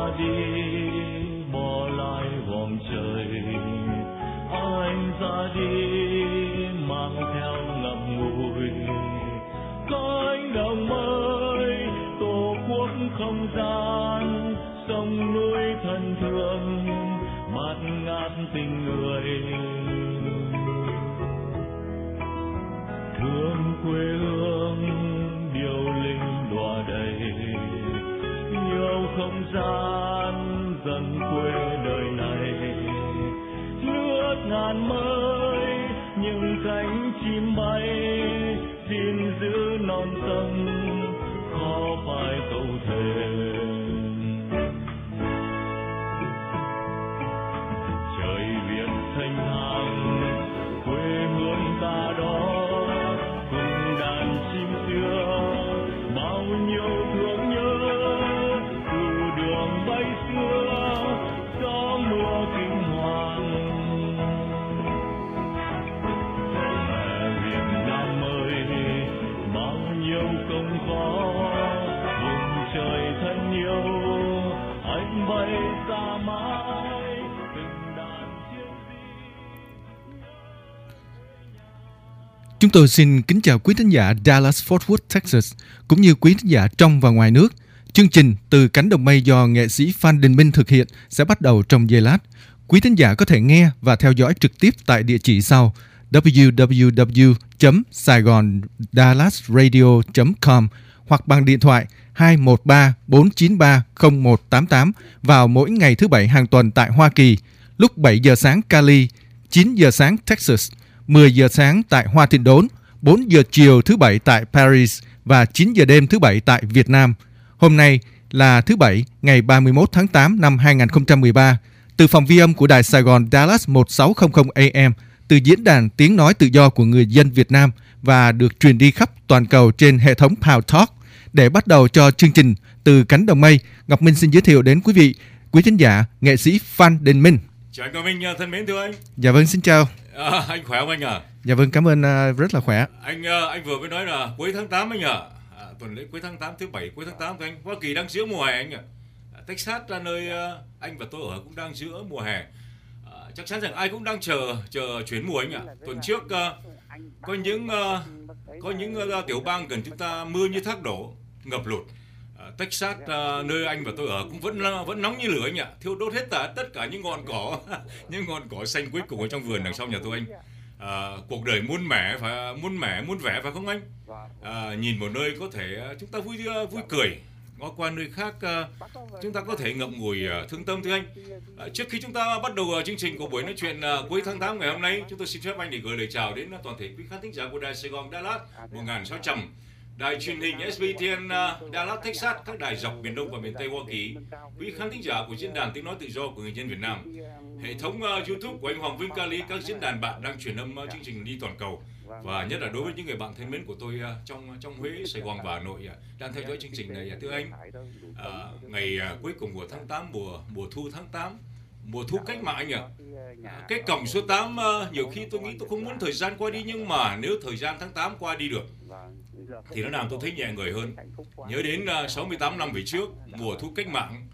ra đi bỏ lại vòng trời, anh ra đi mang theo ngậm ngùi cánh đồng mới, tổ quốc không gian sông núi thân thương bạt ngát tình người, thương quê hương điệu linh đọa đầy, yêu không gian dần quê đời này, nước ngàn mới những cánh chim bay, xin giữ non sông khó phải câu thề. Trời Việt thanh thang quê hương ta đó, cùng đàn chim xưa bao nhiêu thương nhớ, từ đường bay xưa gió mùa kinh hoàng. Mẹ Việt Nam ơi bao nhiêu công khó, vùng trời thân yêu anh bay xa mãi từng đàn chiêu di. Chúng tôi xin kính chào quý thính giả Dallas Fort Worth, Texas, cũng như quý thính giả trong và ngoài nước. Chương trình Từ Cánh Đồng Mây do nghệ sĩ Phan Đình Minh thực hiện sẽ bắt đầu trong giây lát. Quý thính giả có thể nghe và theo dõi trực tiếp tại địa chỉ sau: www.saigondallasradio.com hoặc bằng điện thoại 213-493-0188 vào mỗi ngày thứ Bảy hàng tuần tại Hoa Kỳ, lúc 7 giờ sáng Cali, 9 giờ sáng Texas, 10 giờ sáng tại Hoa Thịnh Đốn, 4 giờ chiều thứ Bảy tại Paris và 9 giờ đêm thứ Bảy tại Việt Nam. Hôm nay là thứ Bảy, ngày 31 tháng 8 năm 2013, từ phòng vi âm của Đài Sài Gòn Dallas 1600 AM, từ diễn đàn tiếng nói tự do của người dân Việt Nam và được truyền đi khắp toàn cầu trên hệ thống Power Talk. Để bắt đầu cho chương trình Từ Cánh Đồng Mây, Ngọc Minh xin giới thiệu đến quý vị, quý khán giả, nghệ sĩ Phan Đình Minh. Chào anh Ngọc Minh thân mến, thưa anh. Dạ vâng, xin chào. Anh khỏe không anh ạ? Dạ vâng, cảm ơn, rất là khỏe. Anh vừa mới nói là cuối tháng 8 anh ạ. Tuần lễ cuối tháng 8, thứ Bảy cuối tháng 8 thì anh. Hoa Kỳ đang giữa mùa hè anh ạ. Texas là nơi anh và tôi ở cũng đang giữa mùa hè. Chắc chắn rằng ai cũng đang chờ chuyển mùa anh ạ. Tuần trước có những tiểu bang gần chúng ta mưa như thác đổ, ngập lụt. Texas nơi anh và tôi ở cũng vẫn nóng như lửa anh ạ, thiêu đốt hết tất cả những ngọn cỏ những ngọn cỏ xanh cuối cùng ở trong vườn đằng sau nhà tôi anh. Cuộc đời muôn vẻ phải không anh? Nhìn một nơi có thể chúng ta vui cười, ngó qua nơi khác chúng ta có thể ngậm ngùi thương tâm thưa anh. Trước khi chúng ta bắt đầu chương trình của buổi nói chuyện cuối tháng 8 ngày hôm nay, chúng tôi xin phép anh để gửi lời chào đến toàn thể quý khán thính giả của Đài Sài Gòn Dallas 1600, đài truyền hình SBTN Dallas, Texas, các đài dọc miền Đông và miền Tây Hoa Kỳ, quý khán thính giả của diễn đàn tiếng nói tự do của người dân Việt Nam, hệ thống YouTube của anh Hoàng Vinh Cali, các diễn đàn bạn đang truyền âm chương trình đi toàn cầu, và nhất là đối với những người bạn thân mến của tôi trong Huế, Sài Gòn và Hà Nội đang theo dõi chương trình này. Thưa anh, ngày cuối cùng của tháng 8, mùa thu tháng 8, mùa thu cách mạng anh ạ. Cái cổng số 8 nhiều khi tôi nghĩ tôi không muốn thời gian qua đi, nhưng mà nếu thời gian tháng 8 qua đi được thì nó làm tôi thấy nhẹ người hơn. Nhớ đến 68 năm về trước, mùa thu cách mạng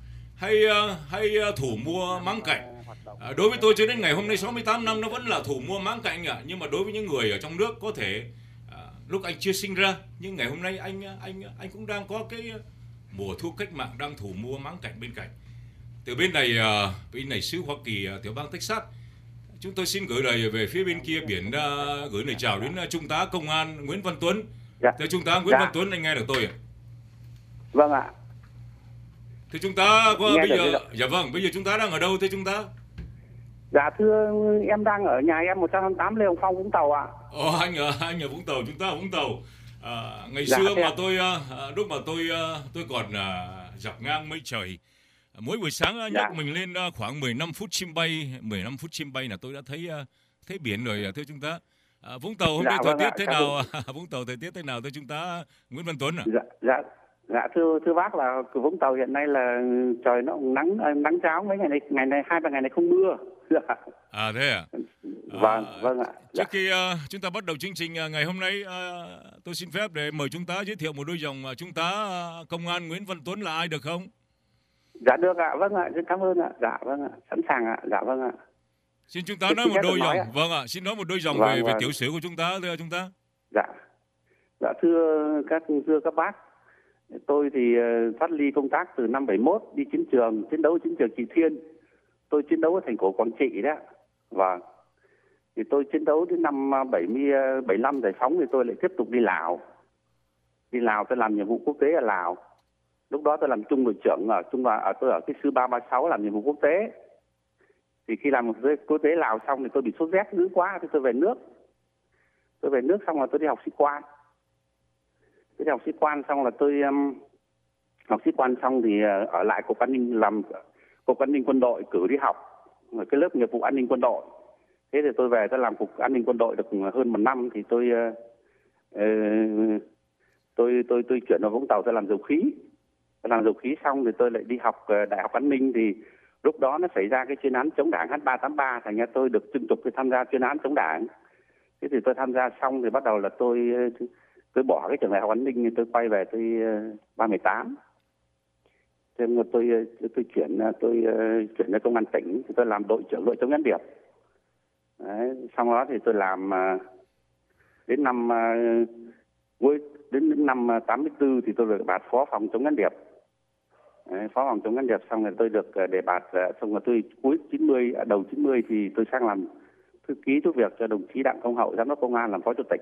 hay thủ mua máng cạnh. Đối với tôi cho đến ngày hôm nay 68 năm nó vẫn là thủ mua máng cạnh ạ. Nhưng mà đối với những người ở trong nước có thể lúc anh chưa sinh ra, nhưng ngày hôm nay anh cũng đang có cái mùa thu cách mạng đang thủ mua máng cạnh bên cạnh. Từ bên này xứ Hoa Kỳ, tiểu bang Texas, chúng tôi xin gửi lời về phía bên kia biển, gửi lời chào đến Trung tá Công an Nguyễn Văn Tuấn. Dạ. Thưa Trung tá Nguyễn Văn Tuấn, anh nghe được tôi ạ? Vâng ạ. Thưa Trung tá, bây giờ chúng ta đang ở đâu thưa Trung tá? Dạ thưa, em đang ở nhà em 128 Lê Hồng Phong, Vũng Tàu ạ. Anh ở Vũng Tàu, chúng ta ở Vũng Tàu. Ngày Dạ, xưa mà lúc mà tôi còn dọc ngang mây trời, mỗi buổi sáng nhấc mình lên khoảng 15 phút chim bay là tôi đã thấy biển rồi thưa chúng ta. Vũng Tàu hôm nay thời tiết thế nào? Vũng Tàu thời tiết thế nào thưa chúng ta Nguyễn Văn Tuấn ạ? Dạ thưa bác, là Vũng Tàu hiện nay là trời nó nắng cháo, mấy ngày này 2-3 ngày này không mưa. Thế à? Vâng ạ. Trước khi chúng ta bắt đầu chương trình ngày hôm nay, tôi xin phép để mời chúng ta giới thiệu một đôi dòng. Chúng ta Công an Nguyễn Văn Tuấn là ai được không? Dạ được ạ, vâng ạ, rất cảm ơn ạ. Dạ vâng ạ, sẵn sàng ạ. Dạ vâng ạ. Xin chúng ta nói một đôi dòng. Vâng ạ, xin nói một đôi dòng về Vâng. tiểu sử của chúng ta, thưa chúng ta. Dạ. Dạ thưa các bác, tôi thì thoát ly công tác từ năm 71 đi chiến trường Trị Thiên. Tôi chiến đấu ở thành cổ Quảng Trị đó. Vâng. Thì tôi chiến đấu đến năm 75 giải phóng thì tôi lại tiếp tục đi Lào. Đi Lào tôi làm nhiệm vụ quốc tế ở Lào. Lúc đó tôi làm trung đội trưởng tôi ở cái sư 336 làm nhiệm vụ quốc tế. Thì khi làm quốc tế Lào xong thì tôi bị sốt rét dữ quá thì tôi về nước. Tôi về nước xong là tôi đi học sĩ quan. Tôi đi học sĩ quan xong là tôi học sĩ quan xong thì ở lại cục an ninh, làm cục an ninh quân đội, cử đi học ở cái lớp nghiệp vụ an ninh quân đội. Thế thì tôi về tôi làm cục an ninh quân đội được hơn 1 năm thì tôi chuyển vào Vũng Tàu, tôi làm dầu khí. Tôi làm dầu khí xong thì tôi lại đi học Đại học An ninh. Thì lúc đó nó xảy ra cái chuyên án chống đảng H383, thành ra tôi được trưng trục tôi tham gia chuyên án chống đảng. Thế thì tôi tham gia xong thì bắt đầu là tôi bỏ cái trường Đại học An ninh, tôi quay về tôi 318. Thế mà tôi chuyển ra công an tỉnh thì tôi làm đội trưởng đội chống gián điệp. Đấy, xong đó thì tôi làm đến năm 84 thì tôi được bạt phó phòng chống gián điệp. Đấy, phó phòng chống gián điệp xong rồi tôi được đề bạt, xong rồi tôi đầu 90 thì tôi sang làm thư ký giúp việc cho đồng chí Đặng Công Hậu, giám đốc công an, làm phó chủ tịch.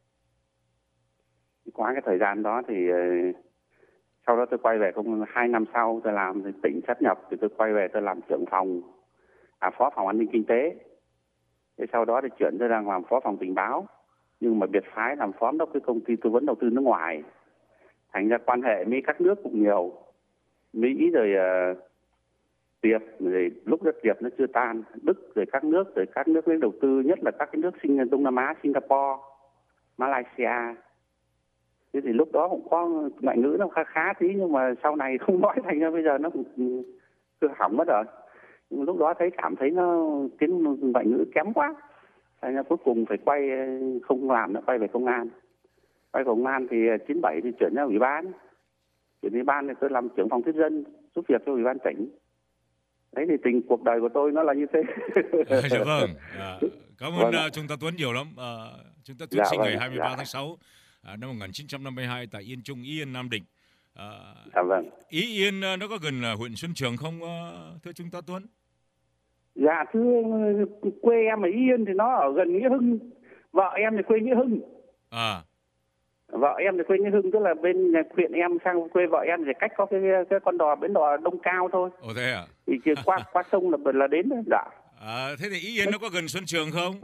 Qua cái thời gian đó thì sau đó tôi quay về 2 năm sau tôi làm thì tỉnh sát nhập thì tôi quay về tôi làm trưởng phòng phó phòng an ninh kinh tế. Thế sau đó thì chuyển tôi đang làm phó phòng tình báo, nhưng mà biệt phái làm phó giám đốc cái công ty tư vấn đầu tư nước ngoài. Thành ra quan hệ với các nước cũng nhiều, Mỹ rồi Tiệp, rồi lúc đó Tiệp nó chưa tan, Đức rồi các nước đến đầu tư, nhất là các cái nước Đông Nam Á, Singapore, Malaysia. Thế thì lúc đó cũng có ngoại ngữ nó khá tí, nhưng mà sau này không nói, thành ra bây giờ nó cũng hỏng mất rồi. Nhưng lúc đó cảm thấy nó tiếng ngoại ngữ kém quá, thành ra cuối cùng phải không làm nữa, quay về công an. Quay về công an thì 97 thì chuyển ra ủy ban. Chuyển ủy ban thì tôi làm trưởng phòng tiếp dân, giúp việc cho ủy ban tỉnh. Đấy thì cuộc đời của tôi nó là như thế. Dạ vâng. Cảm ơn Trung tá Tuấn nhiều lắm. Trung tá Tuấn sinh ngày 23 tháng 6 năm 1952 tại Yên Trung, Yên, Nam Định. Dạ vâng. Ý Yên nó có gần huyện Xuân Trường không, thưa Trung tá Tuấn? Dạ thưa, quê em ở Yên thì nó ở gần Nghĩa Hưng. Vợ em thì quê Nghĩa Hưng. Vợ em thì quê Nghĩa Hưng, tức là bên huyện em sang quê vợ em thì cách có cái con đò, bến đò Đông Cao thôi. Ồ thế à? Thì qua sông là đến đấy. Dạ. Thế thì Ý Yên nó có gần Xuân Trường không?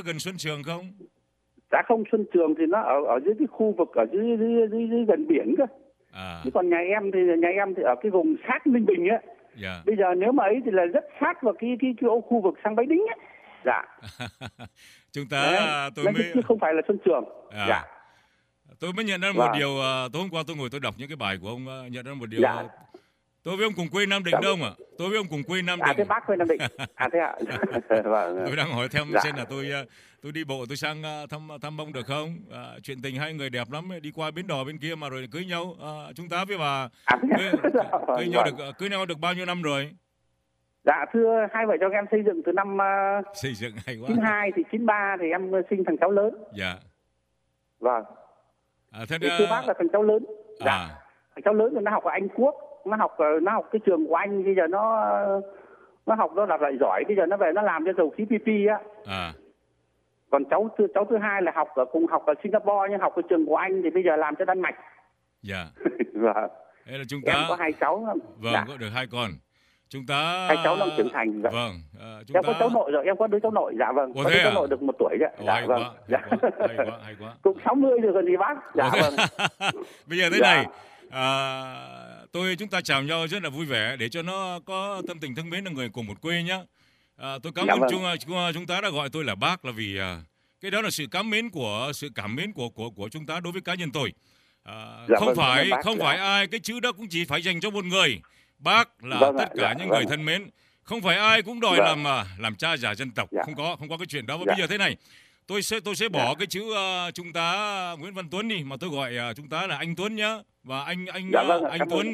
Dạ không, Xuân Trường thì nó ở dưới cái khu vực ở dưới gần biển cơ. Chứ còn nhà em thì ở cái vùng sát Ninh Bình á. Dạ. Bây giờ nếu mà ấy thì là rất sát vào cái khu vực sang Bái Đính á. Dạ. Chúng ta chứ không phải là Xuân Trường. Dạ. Tôi mới nhận ra một điều, tối hôm qua tôi ngồi tôi đọc những cái bài của ông, nhận ra một điều. Dạ. Tôi với ông cùng quê Nam Định đâu mà. Tôi với ông cùng quê Nam Định. Thế bác quê Nam Định. Thế ạ. Vâng. Tôi đang hỏi thêm xem là tôi đi bộ tôi sang thăm ông được không? Chuyện tình hai người đẹp lắm, đi qua bến đò bên kia mà rồi cưới nhau. Chúng ta với bà cưới nhau được bao nhiêu năm rồi? Dạ thưa, hai vợ chồng em xây dựng từ năm xây dựng hay quá. 92 thì 93 thì em sinh thằng cháu lớn. Dạ. Vâng. Thưa bác là thằng cháu lớn. Dạ. Thằng cháu lớn thì nó học ở Anh Quốc, nó học cái trường của anh, bây giờ nó học nó đạt lại giỏi, bây giờ nó về nó làm cho dầu khí PP á. Còn cháu thứ hai là cùng học ở Singapore, nhưng học ở trường của anh thì bây giờ làm cho Đan Mạch. Dạ. Vâng. Thế là chúng em ta có 2 cháu. Vâng, dạ. Có được 2 con. Chúng ta 2 cháu đang trưởng thành. Dạ. Vâng. Em có cháu nội rồi, em có đứa cháu nội. Dạ vâng. Có đứa cháu nội được 1 tuổi đấy. Dạ hay vâng. Quá, dạ. Hay quá. Cũng 60 rồi còn gì bác. Dạ vâng. Bây giờ thế này, chúng ta chào nhau rất là vui vẻ để cho nó có tâm tình thân mến, là người cùng một quê nhá. Tôi cảm ơn chúng ta đã gọi tôi là bác, là vì cái đó là sự cảm mến của chúng ta đối với cá nhân tôi. Không phải ai, cái chữ đó cũng chỉ phải dành cho một người. Bác là tất cả những người thân mến. Không phải ai cũng đòi làm cha già dân tộc. Không có cái chuyện đó. Và bây giờ thế này, tôi sẽ bỏ cái chữ Trung tá Nguyễn Văn Tuấn đi, mà tôi gọi chúng ta là anh Tuấn nhá. Và anh Tuấn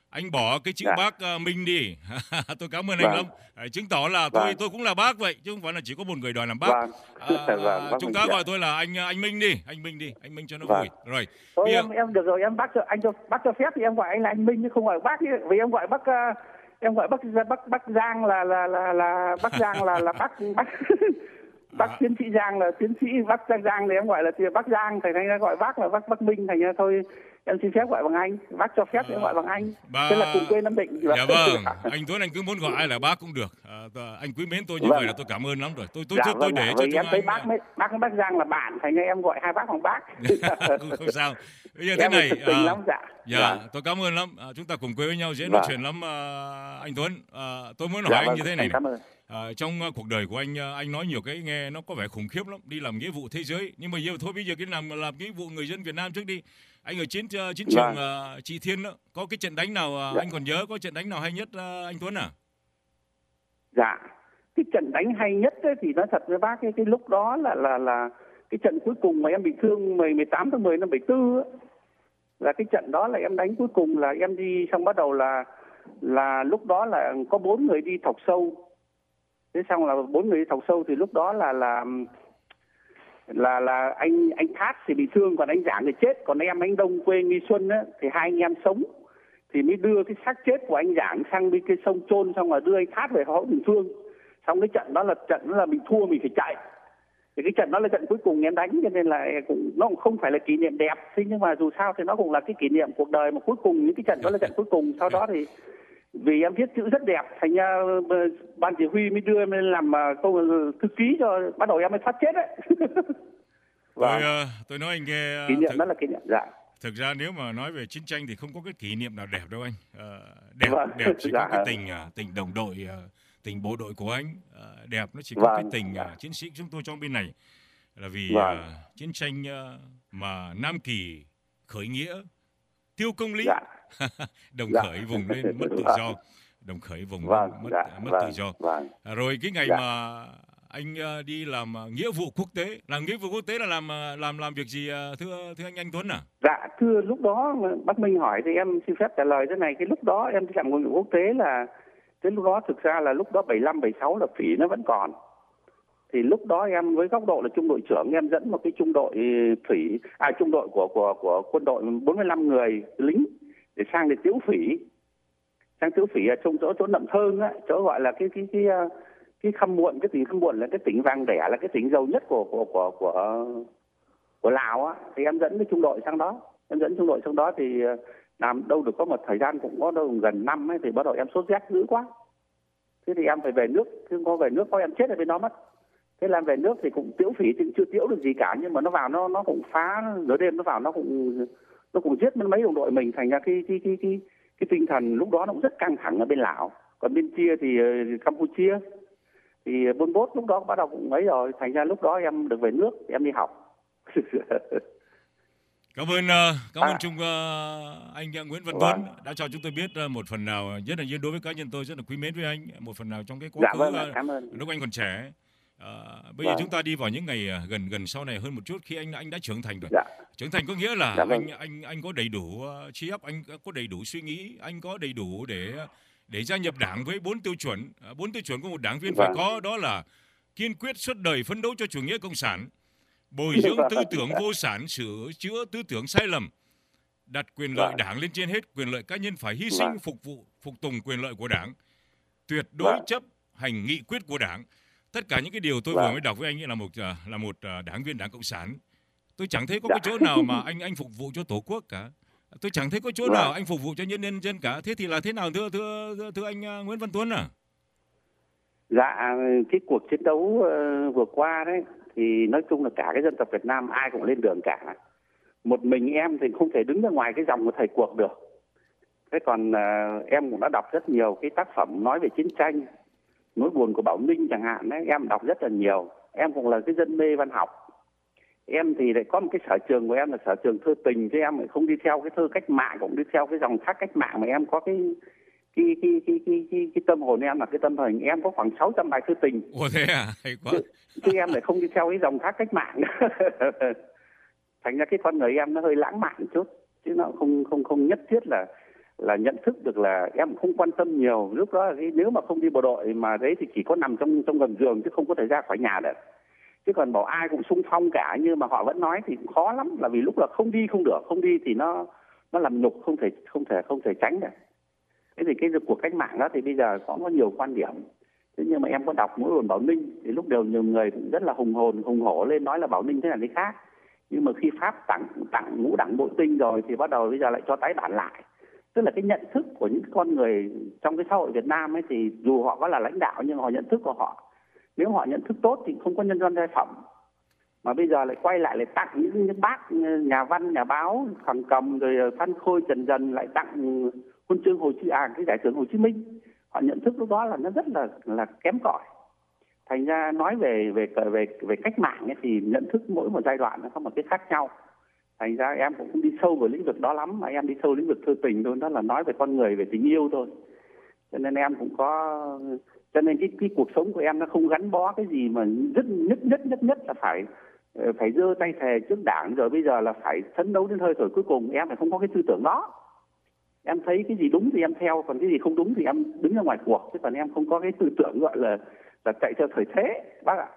anh bỏ cái chữ Dạ. bác Minh đi. Tôi cảm ơn Vâng. anh lắm. Chứng tỏ là Vâng. tôi cũng là bác vậy, chứ không phải là chỉ có một người đòi làm bác. Vâng. Vâng, bác Chúng Minh, ta dạ. gọi tôi là anh Minh đi, anh Minh cho nó Vâng. vui. Rồi. Thôi Bây giờ, em được rồi, em bác cho phép thì em gọi anh là anh Minh chứ không gọi bác, vì em gọi bác em gọi bác Giang là bác Giang là bác tiến sĩ Giang là tiến sĩ, bác Giang thì em gọi là bác Giang, thành ra gọi bác là bác Minh, thành ra thôi em xin phép gọi bằng anh, bác cho phép thì em gọi bằng anh. Thế là cùng quê Nam Định. Dạ vâng, anh Tuấn anh cứ muốn gọi ai là bác cũng được. Anh quý mến tôi như Vâng. vậy là tôi cảm ơn lắm rồi. Tôi Vâng, để cho vì em chúng thấy anh bác Giang là bạn, thành ra em gọi hai bác bằng bác. không sao. Bây giờ thế Em này, thực tình lắm, dạ. Vâng. tôi cảm ơn lắm. Chúng ta cùng quê với nhau dễ nói Vâng. chuyện lắm, anh Tuấn. Tôi muốn hỏi Dạ anh vâng, như thế này. cảm ơn. Trong cuộc đời của anh nói nhiều cái nghe nó có vẻ khủng khiếp lắm, đi làm nghĩa vụ thế giới, nhưng mà thôi bây giờ cái làm nghĩa vụ người dân Việt Nam trước đi. Anh ở chiến trường Trị Thiên đó, có cái trận đánh nào Dạ. anh còn nhớ, có trận đánh nào hay nhất anh Tuấn à? Dạ, cái trận đánh hay nhất ấy, thì nói thật với bác cái lúc đó là cái trận cuối cùng mà em bị thương 18 tháng 10 năm 74 ấy. Là cái trận đó là em đánh cuối cùng là em đi xong bắt đầu là lúc đó là có 4 người đi thọc sâu. Thế xong là 4 người đi thọc sâu thì lúc đó là anh Thát thì bị thương, còn anh Giảng thì chết, còn anh Đông quê Nghi Xuân á thì hai anh em sống, thì mới đưa cái xác chết của anh Giảng sang bên cái sông chôn, xong rồi đưa anh Thát về Phó Bình Phương. Xong cái trận đó là mình thua, mình phải chạy. Thì cái trận đó là trận cuối cùng em đánh, cho nên là nó cũng không phải là kỷ niệm đẹp, thế nhưng mà dù sao thì nó cũng là cái kỷ niệm cuộc đời mà cuối cùng những cái trận đó là trận cuối cùng. Sau đó thì vì em viết chữ rất đẹp, thành ra ban chỉ huy mới đưa em lên làm thư ký cho, bắt đầu em mới thoát chết đấy. Tôi nói anh nghe kỷ niệm đó là kỷ niệm. Dạ. Thực ra nếu mà nói về chiến tranh thì không có cái kỷ niệm nào đẹp đâu anh. Đẹp chỉ Dạ. có cái tình đồng đội, tình bộ đội của anh. Đẹp nó chỉ có cái tình chiến sĩ chúng tôi trong bên này, là vì chiến tranh mà Nam Kỳ khởi nghĩa, tiêu công lý, đồng khởi vùng lên mất tự do, đồng khởi vùng mất tự do. Rồi cái ngày mà anh đi làm nghĩa vụ quốc tế, làm nghĩa vụ quốc tế là làm việc gì thưa anh Tuấn à? Dạ thưa, lúc đó bác Minh hỏi thì em xin phép trả lời thế này. Cái lúc đó em đi làm nghĩa vụ quốc tế là đến lúc đó thực ra là lúc đó 75 76 là phỉ nó vẫn còn. Thì lúc đó em với góc độ là trung đội trưởng, em dẫn một cái trung đội phỉ, trung đội của quân đội 45 người lính để sang để tiễu phỉ. Sang tiễu phỉ ở trong chỗ Nậm Thơn á, chỗ gọi là cái Khăm Muộn, cái tỉnh Khăm Muộn là cái tỉnh vàng đẻ, là cái tỉnh giàu nhất của Lào á. Thì em dẫn cái trung đội sang đó. Em dẫn trung đội sang đó thì làm đâu được có một thời gian, cũng có đâu gần năm ấy, thì bắt đầu em sốt rét dữ quá. Thế thì em phải về nước, chứ có về nước có em chết ở bên đó mất. Thế làm về nước thì cũng tiễu phỉ thì chưa tiễu được gì cả, nhưng mà nó vào nó cũng phá, nửa đêm nó vào nó cũng giết mấy đồng đội mình, thành ra cái tinh thần lúc đó nó cũng rất căng thẳng ở bên Lào. Còn bên kia thì Campuchia thì Pol Pot lúc đó bắt đầu cũng mấy rồi, thành ra lúc đó em được về nước, em đi học. Cảm ơn anh Nguyễn Văn Tuấn đã cho chúng tôi biết một phần nào, rất là đối với cá nhân tôi rất là quý mến với anh, một phần nào trong cái quá khứ lúc anh còn trẻ. Bây giờ chúng ta đi vào những ngày gần sau này hơn một chút, khi anh đã trưởng thành rồi. Trưởng thành có nghĩa là anh có đầy đủ trí óc, anh có đầy đủ suy nghĩ, anh có đầy đủ để gia nhập đảng với 4 tiêu chuẩn. 4 tiêu chuẩn của một đảng viên phải có, đó là kiên quyết suốt đời phấn đấu cho chủ nghĩa cộng sản, bồi dưỡng tư tưởng vô sản, sửa chữa tư tưởng sai lầm, đặt quyền lợi đảng lên trên hết, quyền lợi cá nhân phải hy sinh, phục tùng quyền lợi của đảng, tuyệt đối chấp hành nghị quyết của đảng. Tất cả những cái điều tôi vừa mới đọc với anh là một đảng viên Đảng Cộng sản. Tôi chẳng thấy có cái chỗ nào mà anh phục vụ cho Tổ quốc cả. Tôi chẳng thấy có chỗ nào anh phục vụ cho nhân dân cả. Thế thì là thế nào thưa anh Nguyễn Văn Tuấn à? Dạ, cái cuộc chiến đấu vừa qua đấy thì nói chung là cả cái dân tộc Việt Nam ai cũng lên đường cả. Một mình em thì không thể đứng ra ngoài cái dòng của thời cuộc được. Thế còn em cũng đã đọc rất nhiều cái tác phẩm nói về chiến tranh, nỗi buồn của Bảo Ninh chẳng hạn đấy, em đọc rất là nhiều. Em cũng là cái dân mê văn học. Em thì lại có một cái sở trường của em là sở trường thơ tình, chứ em lại không đi theo cái thơ cách mạng, cũng đi theo cái dòng thác cách mạng, mà em có cái tâm hồn em là cái tâm hồn em có khoảng 600 bài thơ tình. Ủa thế à? Hay quá. Chứ em lại không đi theo cái dòng thác cách mạng. Thành ra cái con người em nó hơi lãng mạn chút, chứ nó không nhất thiết là là nhận thức được là em không quan tâm nhiều. Lúc đó nếu mà không đi bộ đội mà đấy thì chỉ có nằm trong gầm giường chứ không có thể ra khỏi nhà được. Chứ còn bảo ai cũng xung phong cả như mà họ vẫn nói thì cũng khó lắm, là vì lúc là không đi không được, không đi thì nó làm nhục, không thể tránh được. Thế thì cái cuộc cách mạng đó thì bây giờ có nhiều quan điểm. Thế nhưng mà em có đọc Mỗi Hồn Bảo Ninh thì lúc đầu nhiều người cũng rất là hùng hổ lên nói là Bảo Ninh thế này thế khác. Nhưng mà khi Pháp tặng ngũ đẳng bộ tinh rồi thì bắt đầu bây giờ lại cho tái bản lại. Tức là cái nhận thức của những con người trong cái xã hội Việt Nam ấy thì dù họ có là lãnh đạo nhưng họ nhận thức của họ, nếu họ nhận thức tốt thì không có nhân dân giai phẩm. Mà bây giờ lại quay lại tặng những bác nhà văn, nhà báo, Hoàng Cầm rồi Phan Khôi, Trần Dần lại tặng huân chương cái giải thưởng Hồ Chí Minh. Họ nhận thức lúc đó là nó rất là kém cỏi. Thành ra nói về cách mạng ấy, thì nhận thức mỗi một giai đoạn nó có một cái khác nhau. Thành ra em cũng không đi sâu vào lĩnh vực đó lắm, mà em đi sâu lĩnh vực thơ tình thôi, đó là nói về con người, về tình yêu thôi. Cho nên em cũng có, cho nên cái cuộc sống của em nó không gắn bó cái gì mà rất nhất là phải giơ tay thề trước Đảng, rồi bây giờ là phải phấn đấu đến hơi thở cuối cùng. Em phải không có cái tư tưởng đó. Em thấy cái gì đúng thì em theo, còn cái gì không đúng thì em đứng ra ngoài cuộc, chứ còn em không có cái tư tưởng gọi là chạy theo thời thế, bác ạ.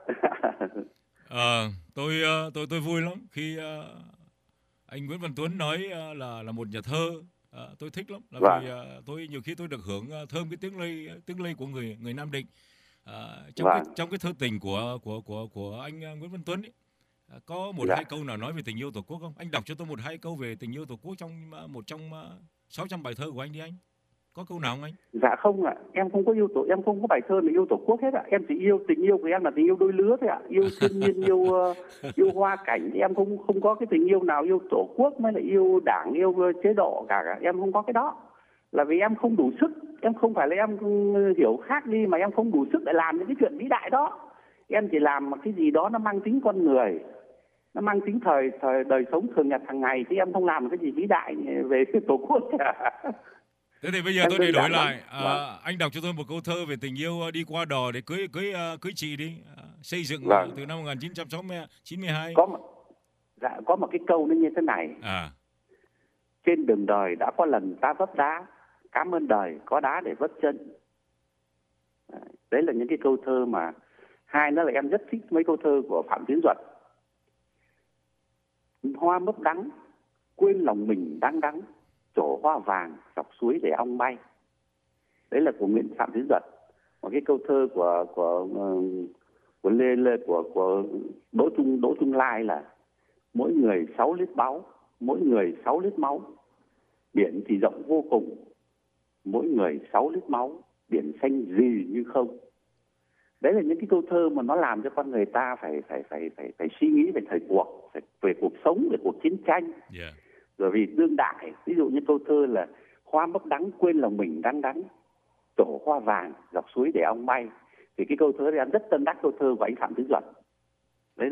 Tôi vui lắm khi anh Nguyễn Văn Tuấn nói là một nhà thơ. Tôi thích lắm, là vì tôi nhiều khi tôi được hưởng thơm cái tiếng lây của người Nam Định. Trong cái thơ tình của anh Nguyễn Văn Tuấn ấy, có một hai câu nào nói về tình yêu Tổ quốc không? Anh đọc cho tôi một hai câu về tình yêu Tổ quốc trong một trong 600 bài thơ của anh đi anh. Có câu nào không anh? Dạ không ạ, em không có em không có bài thơ nào yêu Tổ quốc hết ạ. Em chỉ tình yêu của em là tình yêu đôi lứa thôi ạ. Yêu thiên nhiên, yêu hoa cảnh. Em không có cái tình yêu nào yêu Tổ quốc mới là yêu Đảng, yêu chế độ cả. Em không có cái đó. Là vì em không đủ sức. Em không phải là em hiểu khác đi, mà em không đủ sức để làm những cái chuyện vĩ đại đó. Em chỉ làm một cái gì đó nó mang tính con người, nó mang tính thời đời sống thường nhật hàng ngày, chứ em không làm cái gì vĩ đại về Tổ quốc cả. Thế thì bây giờ tôi đi đổi lại. Anh đọc cho tôi một câu thơ về tình yêu đi qua đò để cưới chị đi. Xây dựng từ năm 1992. Có một cái câu nó như thế này. Trên đường đời đã có lần ta vấp đá, cảm ơn đời có đá để vấp chân. Đấy là những cái câu thơ mà hai nữa là em rất thích mấy câu thơ của Phạm Tiến Duật. Hoa mấp đắng, quên lòng mình đắng, trổ hoa vàng dọc suối để ong bay. Đấy là của Phạm Tiến Duật. Một cái câu thơ của Đỗ Trung Lai là mỗi người 6 lít báu, mỗi người 6 lít máu, biển thì rộng vô cùng, mỗi người 6 lít máu, biển xanh gì như không. Đấy là những cái câu thơ mà nó làm cho con người ta phải suy nghĩ về thời cuộc, về cuộc sống, về cuộc chiến tranh. Rồi vì đương đại, ví dụ như câu thơ là hoa mấp đắng, quên lòng mình đắng, trổ hoa vàng dọc suối để ong bay. Thì cái câu thơ này em rất tâm đắc câu thơ của anh Phạm Tiến Duật. Đấy.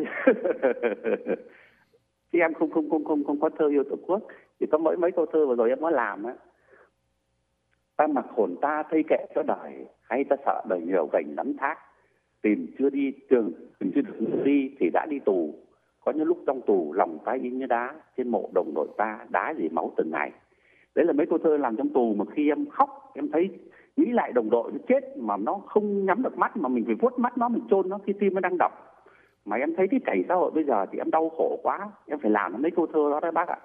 Chứ em không có thơ yêu Tổ quốc. Chỉ có mấy câu thơ vừa rồi em có làm á. Ta mặc hồn ta thay kệ cho đời, hay ta sợ đời nhiều gành nắm thác. Tìm chưa được đi thì đã đi tù. Có những lúc trong tù lòng ta in như đá, trên mộ đồng đội ta đá dì máu từng ngày. Đấy là mấy câu thơ làm trong tù mà khi em khóc, em thấy nghĩ lại đồng đội nó chết mà nó không nhắm được mắt, mà mình phải vuốt mắt nó, mình chôn nó khi tim nó đang đọc. Mà em thấy cái cảnh xã hội bây giờ thì em đau khổ quá, em phải làm mấy câu thơ đó đấy bác ạ.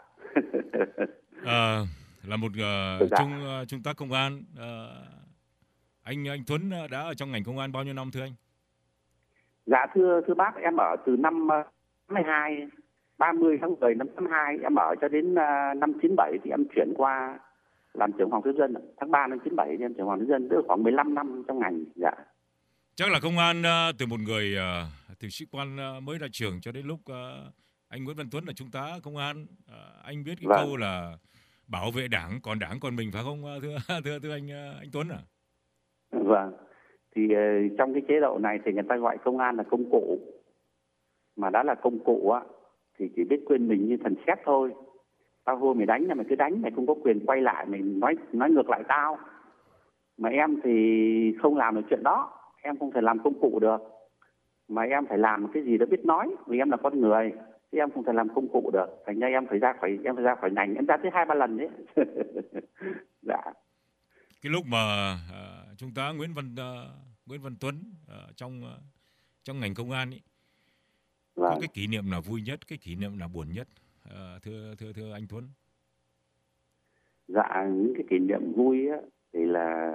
Là một trung tá công an, anh Tuấn đã ở trong ngành công an bao nhiêu năm thưa anh? Dạ thưa bác, em ở từ năm 82, 30 tháng 10 năm 82 em ở cho đến năm 97 thì em chuyển qua làm trưởng phòng tiếp dân. Tháng 3 năm 97 thì em trưởng phòng tiếp dân, tức là khoảng 15 năm trong ngành. Dạ. Chắc là công an từ một người từ sĩ quan mới ra trường cho đến lúc anh Nguyễn Văn Tuấn là trung tá công an, anh biết cái câu là bảo vệ Đảng còn mình, phải không thưa anh Tuấn à? Vâng. Thì trong cái chế độ này thì người ta gọi công an là công cụ. Mà đã là công cụ á thì chỉ biết quên mình như thần xét thôi. Tao hô mày đánh, mày cứ đánh, mày không có quyền quay lại mày nói ngược lại tao. Mà em thì không làm được chuyện đó, em không thể làm công cụ được. Mà em phải làm cái gì đó biết nói, vì em là con người. Thì em không thể làm công cụ được, thành ra em phải ra khỏi ngành, em ra tới 2-3 lần đấy. Dạ. Cái lúc mà Trung tá Nguyễn Văn Tuấn trong ngành công an ấy, có Vâng. cái kỷ niệm nào vui nhất, cái kỷ niệm nào buồn nhất, thưa anh Tuấn? Dạ, những cái kỷ niệm vui á thì là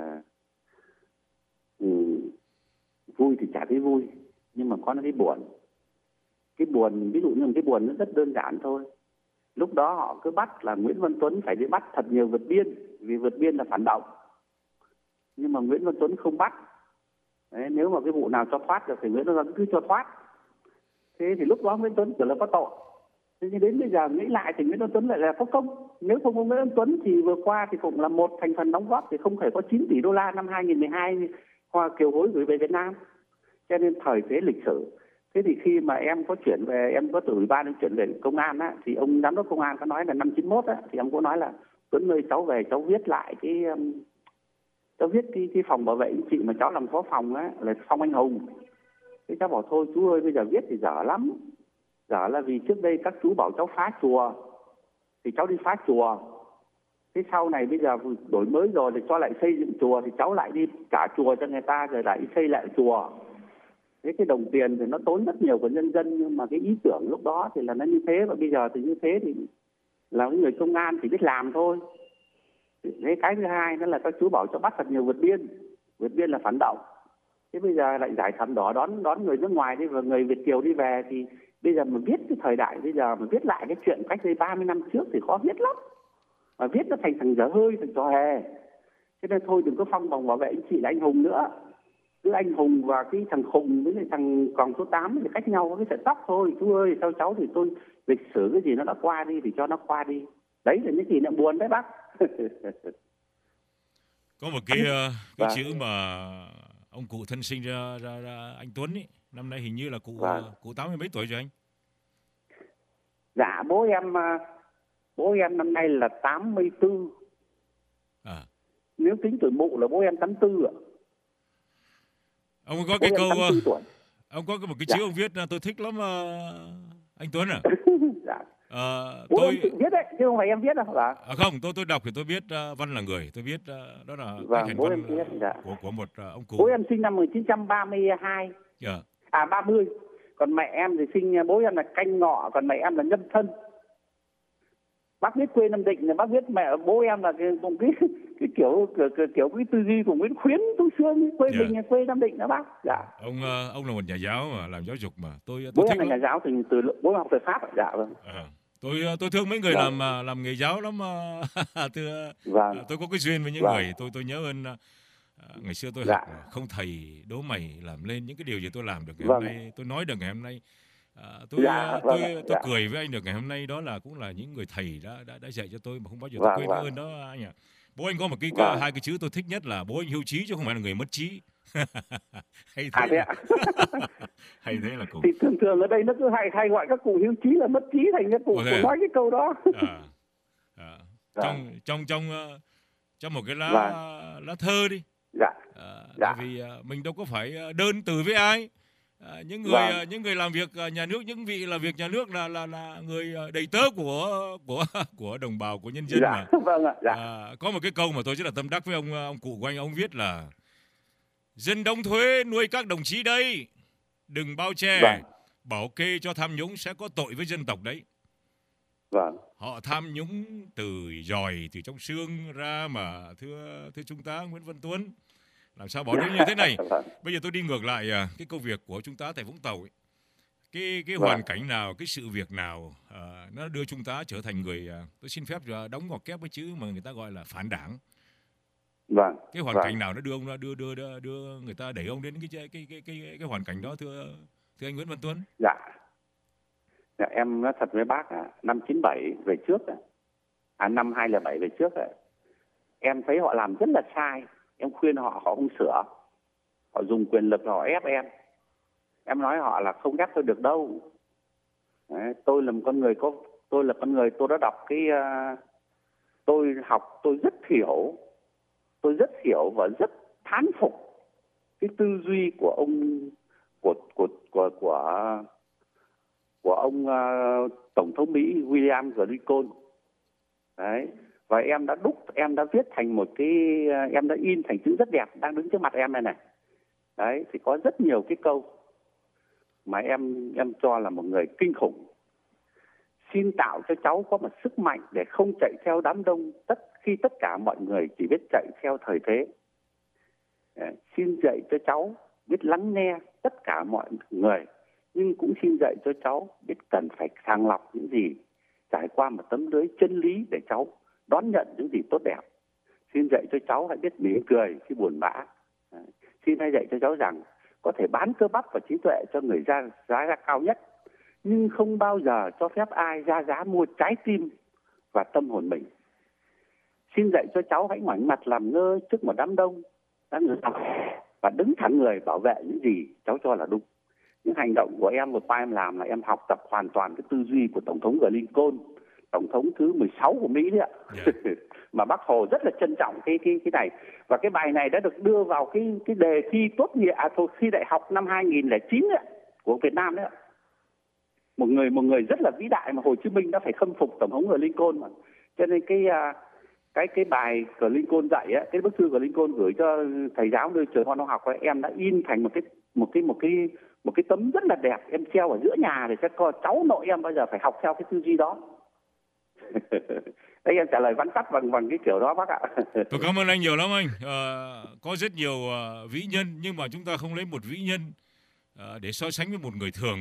vui thì chả thấy vui, nhưng mà có cái buồn. Cái buồn, ví dụ như cái buồn nó rất đơn giản thôi. Lúc đó họ cứ bắt là Nguyễn Văn Tuấn phải đi bắt thật nhiều vượt biên, vì vượt biên là phản động. Nhưng mà Nguyễn Văn Tuấn không bắt. Đấy, nếu mà cái vụ nào cho thoát được thì Nguyễn Văn Tuấn cứ cho thoát. Thế thì lúc đó Nguyễn Tuấn tưởng là có tội. Thế nhưng đến bây giờ nghĩ lại thì Nguyễn Văn Tuấn lại là có công. Nếu không có Nguyễn Văn Tuấn thì vừa qua thì cũng là một thành phần đóng góp thì không thể có 9 tỷ đô la năm 2012 Hoa kiều hối gửi về Việt Nam. Cho nên thời thế lịch sử. Thế thì khi mà em có chuyển về, em có từ ủy ban em chuyển về công an á, thì ông giám đốc công an có nói là năm 91 á, thì ông có nói là Tuấn ơi, cháu về cháu viết lại cháu viết cái phòng bảo vệ anh chị mà cháu làm phó phòng á là Phong Anh Hùng. Thế cháu bảo thôi chú ơi, bây giờ viết thì dở lắm. Dở là vì trước đây các chú bảo cháu phá chùa thì cháu đi phá chùa. Thế sau này bây giờ đổi mới rồi thì cho lại xây dựng chùa thì cháu lại đi trả chùa cho người ta rồi lại xây lại chùa. Thế cái đồng tiền thì nó tốn rất nhiều của nhân dân, nhưng mà cái ý tưởng lúc đó thì là nó như thế, và bây giờ thì như thế thì là người công an chỉ biết làm thôi. Thế cái thứ hai đó là các chú bảo cho bắt thật nhiều vượt biên là phản động. Thế bây giờ lại giải thảm đỏ đón người nước ngoài đi và người Việt kiều đi về, thì bây giờ mà viết cái thời đại bây giờ mà viết lại cái chuyện cách đây 30 năm trước thì khó viết lắm, mà viết nó thành thằng dở hơi, thành trò hề. Cho nên thôi đừng có phong vòng bảo vệ anh chị là anh hùng nữa. Cứ anh hùng và cái thằng khùng với cái thằng còng số 8 thì cách nhau có cái sợi tóc thôi. Chú ơi, theo cháu thì tôi lịch sử cái gì nó đã qua đi thì cho nó qua đi. Đấy là những kỷ niệm buồn đấy bác. Có một cái chữ mà ông cụ thân sinh ra anh Tuấn ấy, năm nay hình như là cụ 80 mấy tuổi rồi anh? Dạ, bố em năm nay là 84. Nếu tính tuổi mụ là bố em 84 ạ. Ông có cái câu ông có một cái chữ ông viết tôi thích lắm anh Tuấn à? Dạ. Tôi em tự viết đấy chứ không phải em viết đâu. Không, tôi đọc thì tôi biết văn là người, tôi biết đó là cái hành bố văn em viết, dạ. của một ông cụ. Bố em sinh năm 1932. Yeah. 30. Còn mẹ em thì bố em là Canh Ngọ, còn mẹ em là Nhâm Thân. Bác biết quê Nam Định là bác biết bố em là cái kiểu cái tư duy của Nguyễn Khuyến tu xương, quê mình là quê Nam Định đó bác. Dạ. Ông là một nhà giáo mà làm giáo dục mà tôi bố thích em là nhà giáo từ bố học về Pháp. Dạ vâng. Tôi thương mấy người làm nghề giáo lắm tôi có cái duyên với những người tôi nhớ ơn ngày xưa tôi học không thầy đố mày làm lên những cái điều gì tôi làm được ngày hôm nay, tôi nói được ngày hôm nay. Tôi cười với anh được ngày hôm nay, đó là cũng là những người thầy đã dạy cho tôi mà không bao giờ tôi quên cái ơn đó anh ạ. Bố anh có một hai cái chữ tôi thích nhất là bố anh hưu trí chứ không phải là người mất trí. Hay thế. Hay thế là cụ. Thì thường ở đây nó cứ hay gọi các cụ hưu trí là mất trí, thành các cụ nói cái câu đó. Trong một cái lá thơ đi. Tại vì mình đâu có phải đơn từ với ai. Những người làm việc nhà nước, những vị làm việc nhà nước là người đầy tớ của đồng bào, của nhân dân mà. Có một cái câu mà tôi rất là tâm đắc với ông cụ của anh, ông viết là dân đóng thuế nuôi các đồng chí đây, đừng bao che bảo kê cho tham nhũng sẽ có tội với dân tộc đấy. Họ tham nhũng từ giỏi, từ trong xương ra mà, thưa Trung tá Nguyễn Văn Tuấn. Làm sao bỏ đi như thế này? Bây giờ tôi đi ngược lại cái công việc của Trung tá tại Vũng Tàu ấy. Cái hoàn cảnh nào, cái sự việc nào nó đưa Trung tá trở thành người, tôi xin phép đóng ngoặc kép với chữ mà người ta gọi là phản đảng. Cái hoàn cảnh nào nó đưa ông đưa người ta đẩy ông đến cái hoàn cảnh đó, thưa anh Nguyễn Văn Tuấn? Dạ, em nói thật với bác năm 97 về trước năm 2007 về trước em thấy họ làm rất là sai. Em khuyên họ không sửa. Họ dùng quyền lực họ ép em. Em nói họ là không ép tôi được đâu. Đấy, tôi là một con người tôi đã đọc tôi học, tôi rất hiểu và rất thán phục cái tư duy của ông của ông Tổng thống Mỹ William Lincoln. Đấy. Và em đã viết thành một cái, em đã in thành chữ rất đẹp, đang đứng trước mặt em này này. Đấy, thì có rất nhiều cái câu mà em cho là một người kinh khủng. Xin tạo cho cháu có một sức mạnh để không chạy theo đám đông khi tất cả mọi người chỉ biết chạy theo thời thế. Xin dạy cho cháu biết lắng nghe tất cả mọi người, nhưng cũng xin dạy cho cháu biết cần phải sàng lọc những gì, trải qua một tấm lưới chân lý để cháu đón nhận những gì tốt đẹp. Xin dạy cho cháu hãy biết mỉm cười khi buồn bã. Xin hãy dạy cho cháu rằng có thể bán cơ bắp và trí tuệ cho người giá cao nhất, nhưng không bao giờ cho phép ai ra giá mua trái tim và tâm hồn mình. Xin dạy cho cháu hãy ngoảnh mặt làm ngơ trước một đám đông và đứng thẳng người bảo vệ những gì cháu cho là đúng. Những hành động của em vừa qua em làm là em học tập hoàn toàn cái tư duy của Tổng thống Lincoln, Tổng thống thứ 16 của Mỹ đấy ạ. Yeah. Mà Bác Hồ rất là trân trọng cái này. Và cái bài này đã được đưa vào cái đề thi tốt nghiệp thi đại học năm 2009 đấy, của Việt Nam đấy ạ. Một người rất là vĩ đại mà Hồ Chí Minh đã phải khâm phục Tổng thống Lincoln mà. Cho nên cái bài của Lincoln dạy á, cái bức thư của Lincoln gửi cho thầy giáo nơi trường Văn học ấy, em đã in thành một cái tấm rất là đẹp, em treo ở giữa nhà để cho cháu nội em bây giờ phải học theo cái tư duy đó. Đấy, em trả lời vắn tắt bằng cái kiểu đó bác ạ. Tôi cảm ơn anh nhiều lắm anh. Có rất nhiều vĩ nhân, nhưng mà chúng ta không lấy một vĩ nhân để so sánh với một người thường.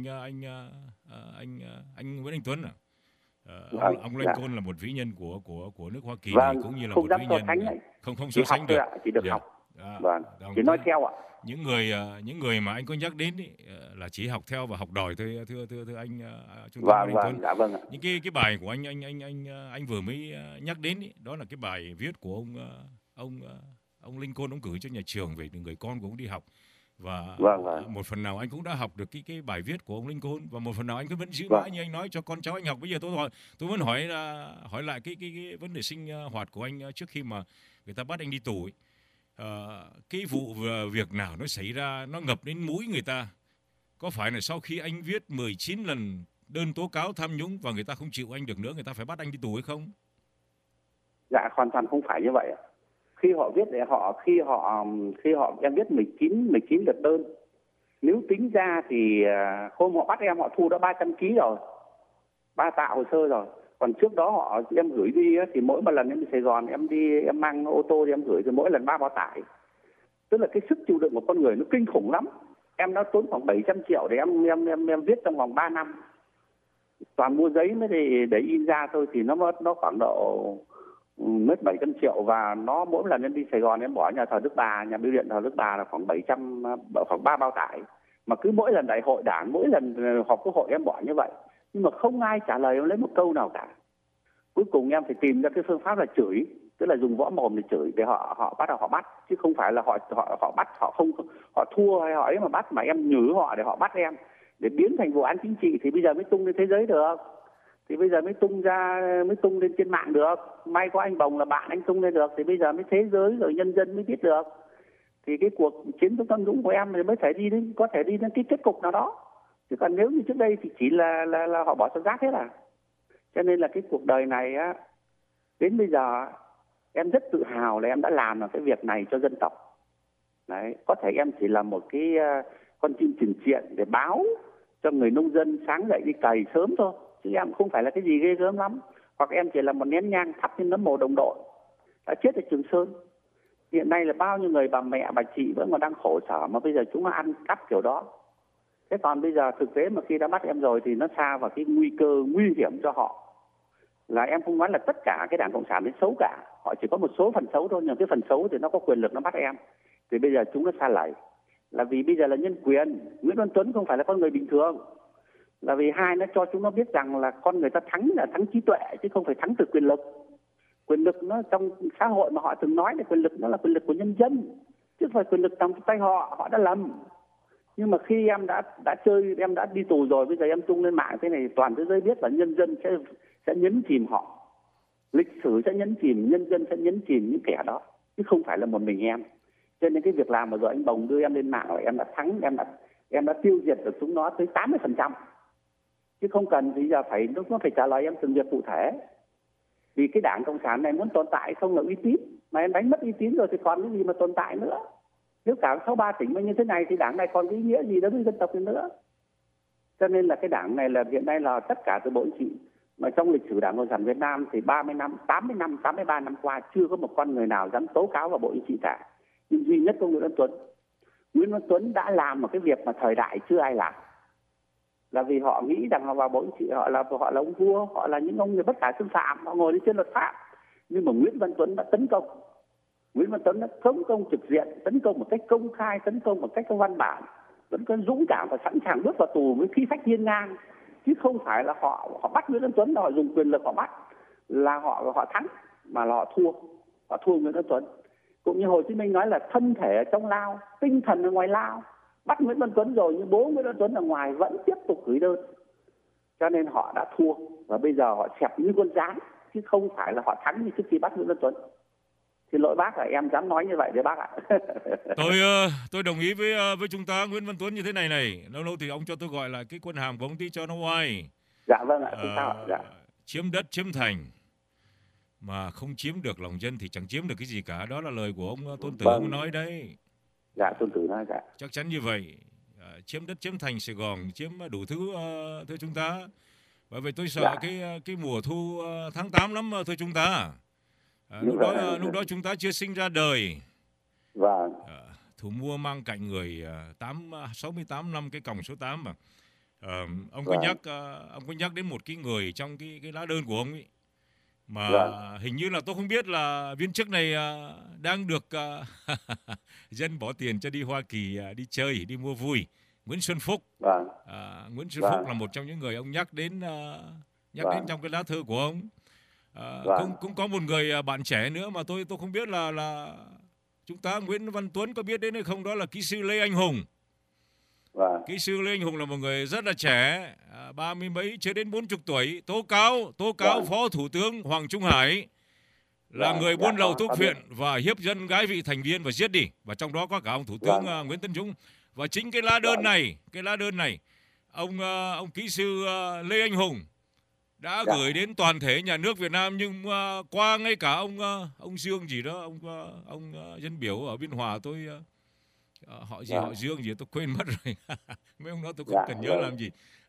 Anh Nguyễn Anh Tuấn à? Ông Lincoln là một vĩ nhân của nước Hoa Kỳ, cũng như là một vĩ nhân không so sánh được. Chỉ được học. Chỉ nói theo ạ. Những người mà anh có nhắc đến ý, là chỉ học theo và học đòi thôi, thưa anh Trung tá Nguyễn Anh Tuấn. Những cái bài của anh vừa mới nhắc đến ý, đó là cái bài viết của ông Lincoln, ông gửi cho nhà trường về người con của ông đi học. Và một phần nào anh cũng đã học được cái bài viết của ông Lincoln, và một phần nào anh cứ vẫn giữ mãi như anh nói cho con cháu anh học. Bây giờ tôi muốn hỏi lại cái vấn đề sinh hoạt của anh trước khi mà người ta bắt anh đi tù ấy. Cái vụ việc nào nó xảy ra nó ngập đến mũi người ta? Có phải là sau khi anh viết 19 lần đơn tố cáo tham nhũng và người ta không chịu anh được nữa, người ta phải bắt anh đi tù hay không? Dạ hoàn toàn không phải như vậy ạ. Khi họ viết để khi họ em viết 19 lượt đơn, nếu tính ra thì hôm họ bắt em họ thu đã 300 kg rồi, 3 tạ hồ sơ rồi. Còn trước đó em gửi đi thì mỗi một lần em đi Sài Gòn em mang ô tô đi em gửi thì mỗi lần 3 bao tải. Tức là cái sức chịu đựng của con người nó kinh khủng lắm. Em đã tốn khoảng 700 triệu để em viết trong vòng 3 năm. Toàn mua giấy mới để in ra thôi thì nó khoảng độ mất 700 triệu, và nó mỗi lần em đi Sài Gòn em bỏ nhà thờ Đức Bà, nhà bưu điện thờ Đức Bà là khoảng 3 bao tải. Mà cứ mỗi lần đại hội đảng, mỗi lần họp quốc hội em bỏ như vậy. Nhưng mà không ai trả lời em lấy một câu nào cả. Cuối cùng em phải tìm ra cái phương pháp là chửi, tức là dùng võ mồm để chửi để họ bắt, chứ không phải là họ bắt, họ thua hay họ ấy mà bắt, mà em nhử họ để họ bắt em, để biến thành vụ án chính trị thì bây giờ mới tung lên thế giới được. Thì bây giờ mới tung lên trên mạng được. May có anh Bồng là bạn anh tung lên được thì bây giờ mới thế giới rồi nhân dân mới biết được. Thì cái cuộc chiến chống tham nhũng của em mới phải có thể đi đến cái kết cục nào đó. Chứ còn nếu như trước đây thì chỉ là họ bỏ cho rác hết à. Cho nên là cái cuộc đời này á, đến bây giờ em rất tự hào là em đã làm cái việc này cho dân tộc. Đấy, có thể em chỉ là một cái con chim trình triện để báo cho người nông dân sáng dậy đi cày sớm thôi, chứ em không phải là cái gì ghê gớm lắm. Hoặc em chỉ là một nén nhang thắp lên nấm mồ đồng đội đã chết ở Trường Sơn. Hiện nay là bao nhiêu người bà mẹ bà chị vẫn còn đang khổ sở mà bây giờ chúng nó ăn cắp kiểu đó. Thế còn bây giờ thực tế mà khi đã bắt em rồi thì nó xa vào cái nguy cơ nguy hiểm cho họ. Là em không nói là tất cả cái Đảng Cộng sản đến xấu cả, họ chỉ có một số phần xấu thôi, nhưng cái phần xấu thì nó có quyền lực nó bắt em. Thì bây giờ chúng nó xa lầy. Là vì bây giờ là nhân quyền, Nguyễn Văn Tuấn không phải là con người bình thường. Là vì hai nó cho chúng nó biết rằng là con người ta thắng là thắng trí tuệ chứ không phải thắng từ quyền lực. Quyền lực nó trong xã hội mà họ từng nói là quyền lực nó là quyền lực của nhân dân, chứ không phải quyền lực trong tay họ đã lầm. Nhưng mà khi em đã chơi, em đã đi tù rồi, bây giờ em tung lên mạng thế này toàn thế giới biết và nhân dân sẽ nhấn chìm họ. Lịch sử sẽ nhấn chìm, nhân dân sẽ nhấn chìm những kẻ đó, chứ không phải là một mình em. Cho nên cái việc làm mà rồi anh Bồng đưa em lên mạng là em đã thắng, em đã tiêu diệt được chúng nó tới 80%. chứ không cần thì giờ phải lúc nó phải trả lời em từng việc cụ thể. Vì cái Đảng Cộng sản này muốn tồn tại không là uy tín, mà em đánh mất uy tín rồi thì còn cái gì mà tồn tại nữa. Nếu cả 63 tỉnh mà như thế này thì Đảng này còn cái ý nghĩa gì đối với dân tộc nữa. Cho nên là cái Đảng này là hiện nay là tất cả từ Bộ Chính trị, mà trong lịch sử Đảng Cộng sản Việt Nam thì 30 năm, 80 năm, 83 năm qua chưa có một con người nào dám tố cáo vào Bộ Chính trị cả. Nhưng duy nhất có Nguyễn Văn Tuấn. Nguyễn Văn Tuấn đã làm một cái việc mà thời đại chưa ai làm. Là vì họ nghĩ rằng họ vào Bộ Chính trị, họ là ông vua, họ là những ông người bất khả xâm phạm, họ ngồi lên trên luật pháp. Nhưng mà Nguyễn Văn Tuấn đã tấn công. Nguyễn Văn Tuấn đã tấn công trực diện, tấn công một cách công khai, tấn công một cách có văn bản, vẫn có dũng cảm và sẵn sàng bước vào tù với khí phách hiên ngang, chứ không phải là họ bắt Nguyễn Văn Tuấn là họ dùng quyền lực họ bắt, là họ thắng, mà là họ thua Nguyễn Văn Tuấn. Cũng như Hồ Chí Minh nói là thân thể ở trong lao, tinh thần ở ngoài lao. Bắt Nguyễn Văn Tuấn rồi nhưng bố Nguyễn Văn Tuấn ở ngoài vẫn tiếp tục gửi đơn, cho nên họ đã thua và bây giờ họ xẹp như con rán, chứ không phải là họ thắng như trước khi bắt Nguyễn Văn Tuấn. Xin lỗi bác là em dám nói như vậy đấy bác ạ. Tôi đồng ý với Trung tá Nguyễn Văn Tuấn như thế này. Lâu lâu thì ông cho tôi gọi là cái quân hàm của ông tí cho nó oai. Dạ vâng ạ, không sao ạ. Dạ. Chiếm đất chiếm thành mà không chiếm được lòng dân thì chẳng chiếm được cái gì cả. Đó là lời của ông Tôn Tử ông nói đấy. Dạ, Tôn Tử nói dạ. Chắc chắn như vậy. Chiếm đất chiếm thành Sài Gòn, chiếm đủ thứ thưa chúng ta. Bởi vì tôi sợ cái mùa thu tháng 8 lắm thưa chúng ta. Lúc đó chúng ta chưa sinh ra đời. Vâng. Thủ mua mang cạnh người 68 năm cái còng số 8 mà. Ông có nhắc đến một cái người trong cái lá đơn của ông ấy mà hình như là tôi không biết là viên chức này đang được dân bỏ tiền cho đi Hoa Kỳ đi chơi, đi mua vui. Nguyễn Xuân Phúc. Nguyễn Xuân Phúc là một trong những người ông nhắc đến trong cái lá thư của ông. Cũng có một người bạn trẻ nữa mà tôi không biết là chúng ta Nguyễn Văn Tuấn có biết đến hay không, đó là kỹ sư Lê Anh Hùng. Kỹ sư Lê Anh Hùng là một người rất là trẻ, 30 mấy chưa đến 40 tuổi, tố cáo Phó Thủ tướng Hoàng Trung Hải là người buôn lậu thuốc phiện và hiếp dân gái vị thành viên và giết đi, và trong đó có cả ông Thủ tướng Nguyễn Tấn Dũng. Và chính cái lá đơn này ông kỹ sư Lê Anh Hùng đã gửi đến toàn thể nhà nước Việt Nam, nhưng qua ngay cả ông Dương gì đó, ông dân biểu ở Biên Hòa, tôi họ Dương gì tôi quên mất rồi. Mấy ông đó tôi không cần nhớ làm gì.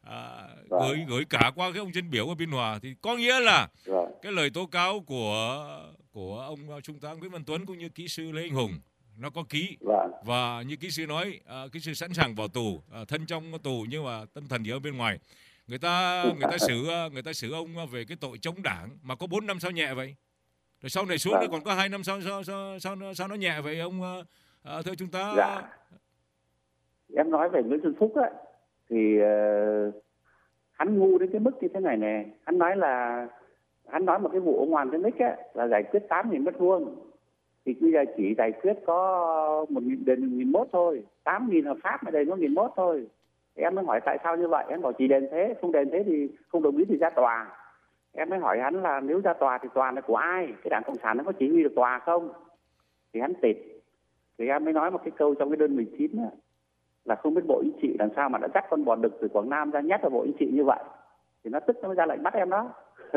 Gửi cả qua cái ông dân biểu ở Biên Hòa, thì có nghĩa là cái lời tố cáo của ông Trung tá Nguyễn Văn Tuấn cũng như kỹ sư Lê Anh Hùng nó có ký. Và như kỹ sư nói, kỹ sư sẵn sàng vào tù, thân trong tù nhưng mà tâm thần thì ở bên ngoài. Người ta xử ông về cái tội chống đảng mà có 4 năm sao nhẹ vậy? Rồi sau này xuống đây còn có 2 năm sao nó nhẹ vậy ông thưa chúng ta? Dạ. Em nói về Nguyễn Xuân Phúc á thì hắn ngu đến cái mức như thế này nè. Hắn nói một cái vụ ông Hoàng Thế Ních á là giải quyết 8.000 mét vuông, thì bây giờ chỉ giải quyết có 1.100 thôi, 8.000 hợp pháp mà đền có 1.100 thôi. Em mới hỏi tại sao như vậy, em bảo chỉ đền thế, không đền thế thì không đồng ý thì ra tòa. Em mới hỏi hắn là nếu ra tòa thì tòa là của ai, cái Đảng Cộng sản nó có chỉ huy được tòa không? Thì hắn tịt. Thì em mới nói một cái câu trong cái đơn 19 á, là không biết Bộ Chính trị làm sao mà đã dắt con bò đực từ Quảng Nam ra nhét vào Bộ Chính trị như vậy. Thì nó tức nó mới ra lệnh bắt em đó.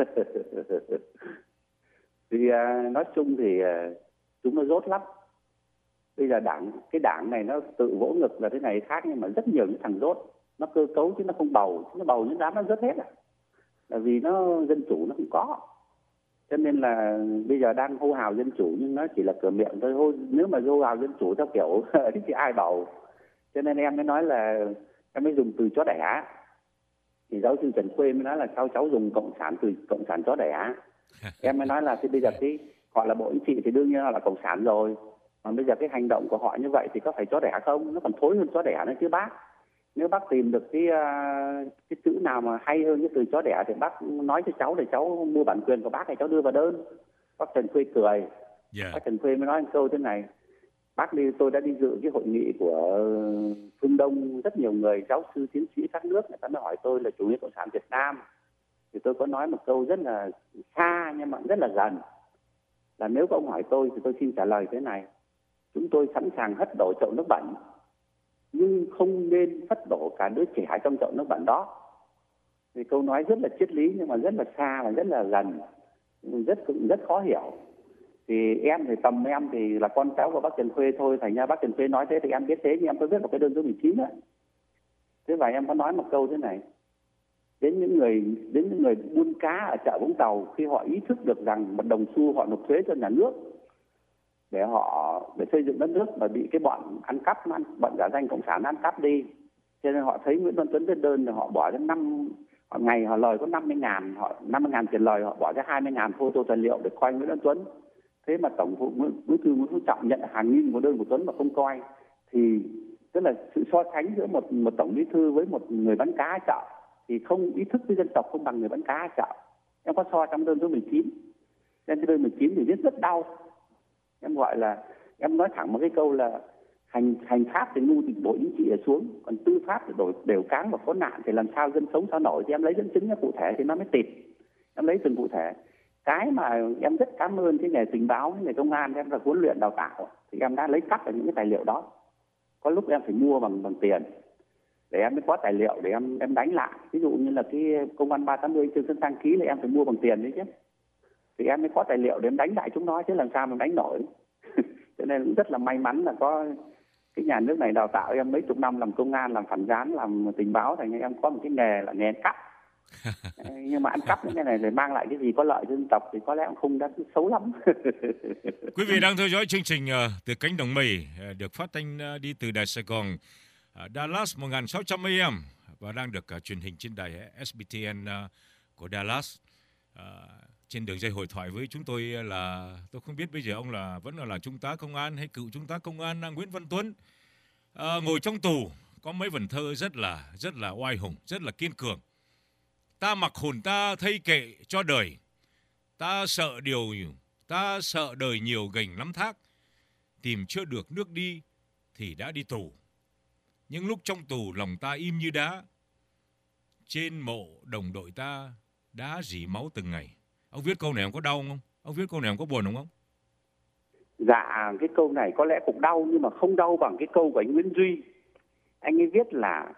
Thì nói chung thì chúng nó dốt lắm. Bây giờ cái đảng này nó tự vỗ ngực là thế này khác, nhưng mà rất nhiều những thằng dốt, nó cơ cấu chứ nó không bầu, nó bầu những đám nó rớt hết à. Là vì nó dân chủ nó không có, cho nên là bây giờ đang hô hào dân chủ nhưng nó chỉ là cửa miệng thôi. Nếu mà hô hào dân chủ theo kiểu thì ai bầu. Cho nên em mới nói là em mới dùng từ chó đẻ. Thì giáo sư Trần Khuê mới nói là sao cháu dùng từ cộng sản chó đẻ. Em mới nói là thì bây giờ họ là Bộ Chính trị thì đương nhiên là cộng sản rồi. Mà bây giờ cái hành động của họ như vậy thì có phải chó đẻ không? Nó còn thối hơn chó đẻ nữa chứ bác. Nếu bác tìm được cái chữ nào mà hay hơn cái từ chó đẻ thì bác nói cho cháu để cháu mua bản quyền của bác để cháu đưa vào đơn. Bác Trần Khuê cười. Bác Trần Khuê mới nói một câu thế này: bác tôi đã đi dự cái hội nghị của phương Đông, rất nhiều người giáo sư tiến sĩ các nước, người ta mới hỏi tôi là chủ nghĩa cộng sản Việt Nam. Thì tôi có nói một câu rất là xa nhưng mà rất là gần, là nếu có ông hỏi tôi thì tôi xin trả lời thế này: chúng tôi sẵn sàng hất đổ chậu nước bẩn, nhưng không nên hất đổ cả đứa trẻ trong chậu nước bẩn đó. Thì câu nói rất là triết lý nhưng mà rất là xa và rất là gần, rất khó hiểu. Thì em thì tầm em thì là con cháu của bác Trần Khuê thôi, thành ra bác Trần Khuê nói thế thì em biết thế, nhưng em có viết một cái đơn số 19 đấy. Thế và em có nói một câu thế này: đến những người buôn cá ở chợ Vũng Tàu, khi họ ý thức được rằng một đồng xu họ nộp thuế cho nhà nước để xây dựng đất nước mà bị cái bọn ăn cắp, bọn giả danh cộng sản ăn cắp đi, cho nên họ thấy Nguyễn Văn Tuấn viết đơn thì họ bỏ ra ngày họ lời có 50.000 tiền lời, họ bỏ ra 20.000 photo tài liệu để coi Nguyễn Văn Tuấn. Thế mà tổng bí thư Nguyễn Phú Trọng nhận hàng nghìn một đơn của Tuấn mà không coi, thì tức là sự so sánh giữa một tổng bí thư với một người bán cá ở chợ thì không ý thức với dân tộc không bằng người bán cá ở chợ. Em có so trong đơn số 19. Trên cái đơn 19 thì viết rất đau. Em gọi là, em nói thẳng một cái câu là hành pháp thì ngu thì bộ chính trị ở xuống, còn tư pháp thì đổi đều cáng và khốn nạn, thì làm sao dân sống sao nổi. Thì em lấy dẫn chứng cụ thể thì nó mới tịt. Em lấy từng cụ thể. Cái mà em rất cảm ơn cái nghề tình báo, cái nghề công an em là huấn luyện đào tạo, thì em đã lấy cắp vào những cái tài liệu đó. Có lúc em phải mua bằng tiền để em mới có tài liệu để em đánh lại. Ví dụ như là cái công văn 380 Trương Xuân Sang ký là em phải mua bằng tiền đấy chứ, thì em mới có tài liệu để em đánh lại chúng nó, chứ làm sao mà đánh nổi. Cho nên cũng rất là may mắn là có cái nhà nước này đào tạo em mấy chục năm làm công an, làm phản gián, làm tình báo, thành em có một cái nghề là nghề ăn cắp. Nhưng mà ăn cắp những cái này để mang lại cái gì có lợi cho dân tộc thì có lẽ cũng không đã xấu lắm. Quý vị đang theo dõi chương trình Từ Cánh Đồng Mây được phát thanh đi từ Đài Sài Gòn, Dallas 1600 AM và đang được truyền hình trên đài SBTN của Dallas. Trên đường dây hội thoại với chúng tôi là tôi không biết bây giờ ông vẫn là trung tá công an hay cựu trung tá công an Nguyễn Văn Tuấn, ngồi trong tù, có mấy vần thơ rất là oai hùng, rất là kiên cường. Ta mặc hồn ta thay kệ cho đời, ta sợ đời nhiều gành lắm thác, tìm chưa được nước đi thì đã đi tù. Những lúc trong tù lòng ta im như đá, trên mộ đồng đội ta đã rỉ máu từng ngày. Ông viết câu này ông có đau không? Ông viết câu này ông có buồn không? Dạ, cái câu này có lẽ cũng đau, nhưng mà không đau bằng cái câu của anh Nguyễn Duy. Anh ấy viết là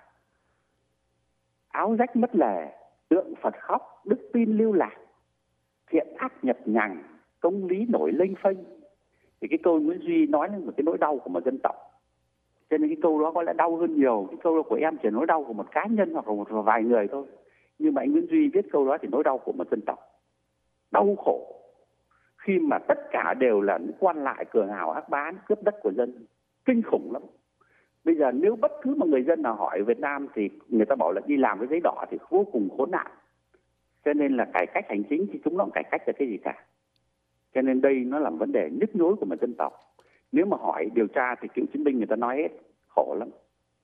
áo rách mất lề, tượng Phật khóc, đức tin lưu lạc, thiện ác nhập nhằng, công lý nổi lênh phênh. Thì cái câu Nguyễn Duy nói lên một cái nỗi đau của một dân tộc. Cho nên cái câu đó có lẽ đau hơn nhiều. Cái câu đó của em chỉ nỗi đau của một cá nhân hoặc là một vài người thôi. Nhưng mà anh Nguyễn Duy viết câu đó thì nỗi đau của một dân tộc. Đau khổ khi mà tất cả đều là những quan lại cường hào ác bá cướp đất của dân, kinh khủng lắm. Bây giờ nếu bất cứ một người dân nào hỏi ở Việt Nam thì người ta bảo là đi làm với giấy đỏ thì vô cùng khốn nạn. Cho nên là cải cách hành chính thì chúng nó không cải cách được cái gì cả. Cho nên đây nó là vấn đề nhức nhối của một dân tộc. Nếu mà hỏi điều tra thì cựu chiến binh người ta nói hết, khổ lắm.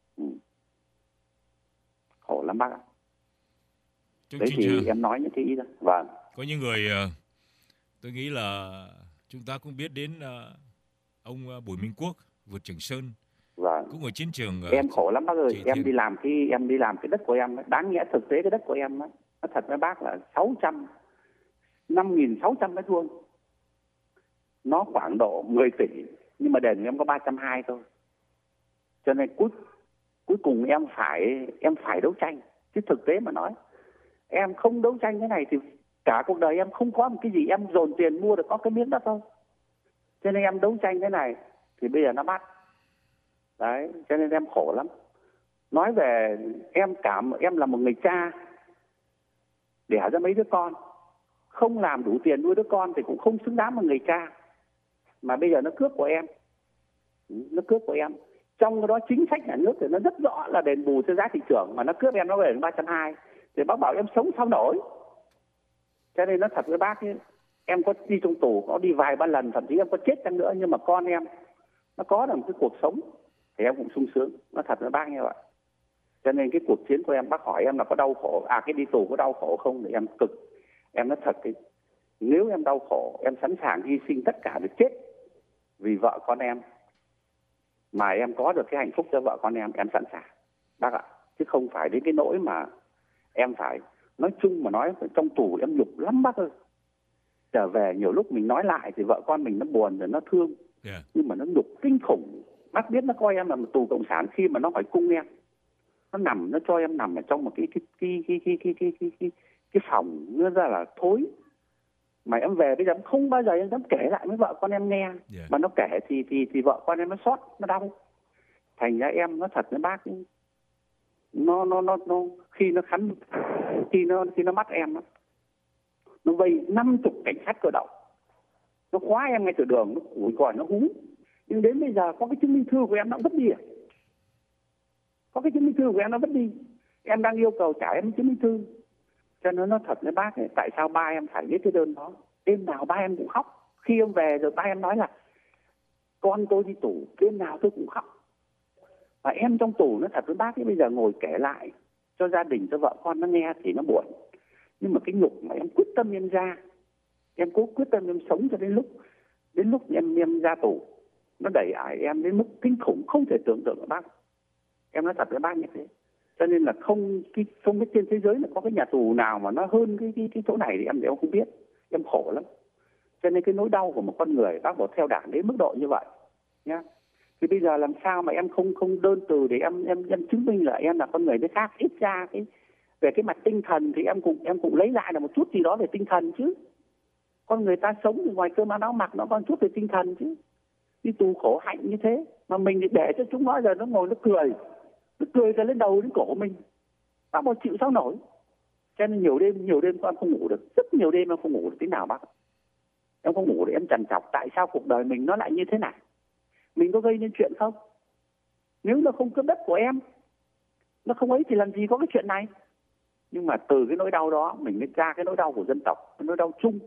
Khổ lắm bác ạ. Đấy thì em nói những cái ý đó. Vâng. Có những người, tôi nghĩ là chúng ta cũng biết đến ông Bùi Minh Quốc, vượt Trường Sơn. Vâng. Cũng ở chiến trường. Em khổ lắm bác ơi. Em đi làm cái đất của em, đáng nghĩa thực tế cái đất của em nó thật với bác là 5.600 mét vuông. Nó khoảng độ 10 tỷ, nhưng mà đền em có 320 thôi. Cho nên cuối cùng em phải đấu tranh. Chứ thực tế mà nói, em không đấu tranh cái này thì cả cuộc đời em không có một cái gì em dồn tiền mua được có cái miếng đất thôi. Cho nên em đấu tranh cái này thì bây giờ nó bắt. Đấy, cho nên em khổ lắm. Nói về em là một người cha đẻ ra mấy đứa con, không làm đủ tiền nuôi đứa con thì cũng không xứng đáng một người cha. Mà bây giờ nó cướp của em. Nó cướp của em. Trong cái đó chính sách nhà nước thì nó rất rõ là đền bù theo giá thị trường, mà nó cướp em nó về đến 320. Thì bác bảo em sống sao nổi. Cho nên nó thật với bác ấy, em có đi trong tù, có đi vài ba lần, thậm chí em có chết chăng nữa, nhưng mà con em nó có được một cái cuộc sống thì em cũng sung sướng. Nó thật với bác như vậy. Cho nên cái cuộc chiến của em, bác hỏi em là có đau khổ, cái đi tù có đau khổ không, thì em cực. Em nói thật, nếu em đau khổ, em sẵn sàng hy sinh tất cả để chết vì vợ con em, mà em có được cái hạnh phúc cho vợ con em sẵn sàng bác ạ. Chứ không phải đến cái nỗi mà em phải, nói chung mà nói trong tù em nhục lắm bác ơi. Trở về nhiều lúc mình nói lại thì vợ con mình nó buồn rồi nó thương, nhưng mà nó nhục kinh khủng. Bác biết nó coi em là một tù cộng sản khi mà nó hỏi cung em. nó cho em nằm ở trong một cái phòng nó ra là thối. Mà em về bây giờ em không bao giờ em dám kể lại với vợ con em nghe. Mà nó kể thì vợ con em nó xót, nó đau. Thành ra em nó thật với bác, nó khi nó khắn, khi nó bắt em, nó vây 50 cảnh sát cơ động, nó khóa em ngay từ đường, nó ủi còi, nó hú. Nhưng đến bây giờ có cái chứng minh thư của em nó vứt đi. Có cái chứng minh thư của em nó vứt đi. Em đang yêu cầu trả em chứng minh thư. Cho nên nó thật với bác ấy, tại sao ba em phải viết cái đơn đó. Đêm nào ba em cũng khóc. Khi em về rồi ba em nói là con tôi đi tù, đêm nào tôi cũng khóc. Và em trong tù, nó thật với bác ấy, bây giờ ngồi kể lại cho gia đình, cho vợ con nó nghe thì nó buồn. Nhưng mà cái nhục mà em quyết tâm em ra, em cố quyết tâm em sống cho đến lúc em ra tù, nó đẩy ải em đến mức kinh khủng không thể tưởng tượng được bác. Em nói thật với bác như thế. Cho nên là không biết trên thế giới là có cái nhà tù nào mà nó hơn cái chỗ này thì em không biết. Em khổ lắm. Cho nên cái nỗi đau của một con người, bác bảo theo đảng đến mức độ như vậy nhá. Thì bây giờ làm sao mà em không đơn từ để em chứng minh là em là con người với khác. Ít ra về cái mặt tinh thần thì em cũng lấy lại được một chút gì đó về tinh thần chứ. Con người ta sống thì ngoài cơm ăn áo mặc nó còn chút về tinh thần chứ. Đi tù khổ hạnh như thế mà mình để cho chúng nó giờ nó ngồi nó cười ra lên đầu đến cổ mình, bác bao chịu sao nổi. Cho nên nhiều đêm con không ngủ được, rất nhiều đêm em không ngủ được tí nào bác. Em không ngủ để em trằn trọc tại sao cuộc đời mình nó lại như thế này, mình có gây nên chuyện không. Nếu nó không cướp đất của em, nó không ấy thì làm gì có cái chuyện này. Nhưng mà từ cái nỗi đau đó mình mới ra cái nỗi đau của dân tộc, cái nỗi đau chung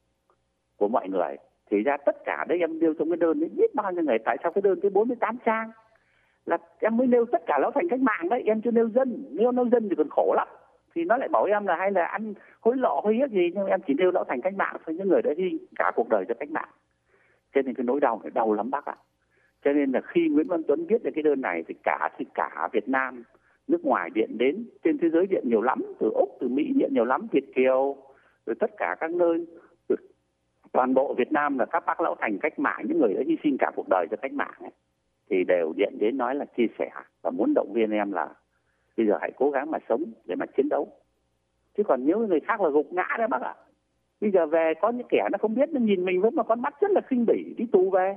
của mọi người. Thì ra tất cả đấy em nêu trong cái đơn đấy biết bao nhiêu người. Tại sao cái đơn tới 48 trang là em mới nêu tất cả lão thành cách mạng đấy, em chưa nêu dân. Nếu nêu dân thì còn khổ lắm, thì nó lại bảo em là hay là ăn hối lộ hay hiếp gì. Nhưng em chỉ nêu lão thành cách mạng thôi, những người đã hy cả cuộc đời cho cách mạng. Cho nên cái nỗi đau này đau lắm bác ạ. Cho nên là khi Nguyễn Văn Tuấn viết được cái đơn này thì cả Việt Nam, nước ngoài điện đến, trên thế giới điện nhiều lắm, từ Úc, từ Mỹ điện nhiều lắm, Việt kiều, rồi tất cả các nơi, toàn bộ Việt Nam là các bác lão thành cách mạng, những người đã hy sinh cả cuộc đời cho cách mạng ấy, thì đều điện đến nói là chia sẻ và muốn động viên em là bây giờ hãy cố gắng mà sống để mà chiến đấu. Chứ còn nếu người khác là gục ngã đấy bác ạ. Bây giờ về có những kẻ nó không biết, nó nhìn mình với một con mắt rất là khinh bỉ, đi tù về.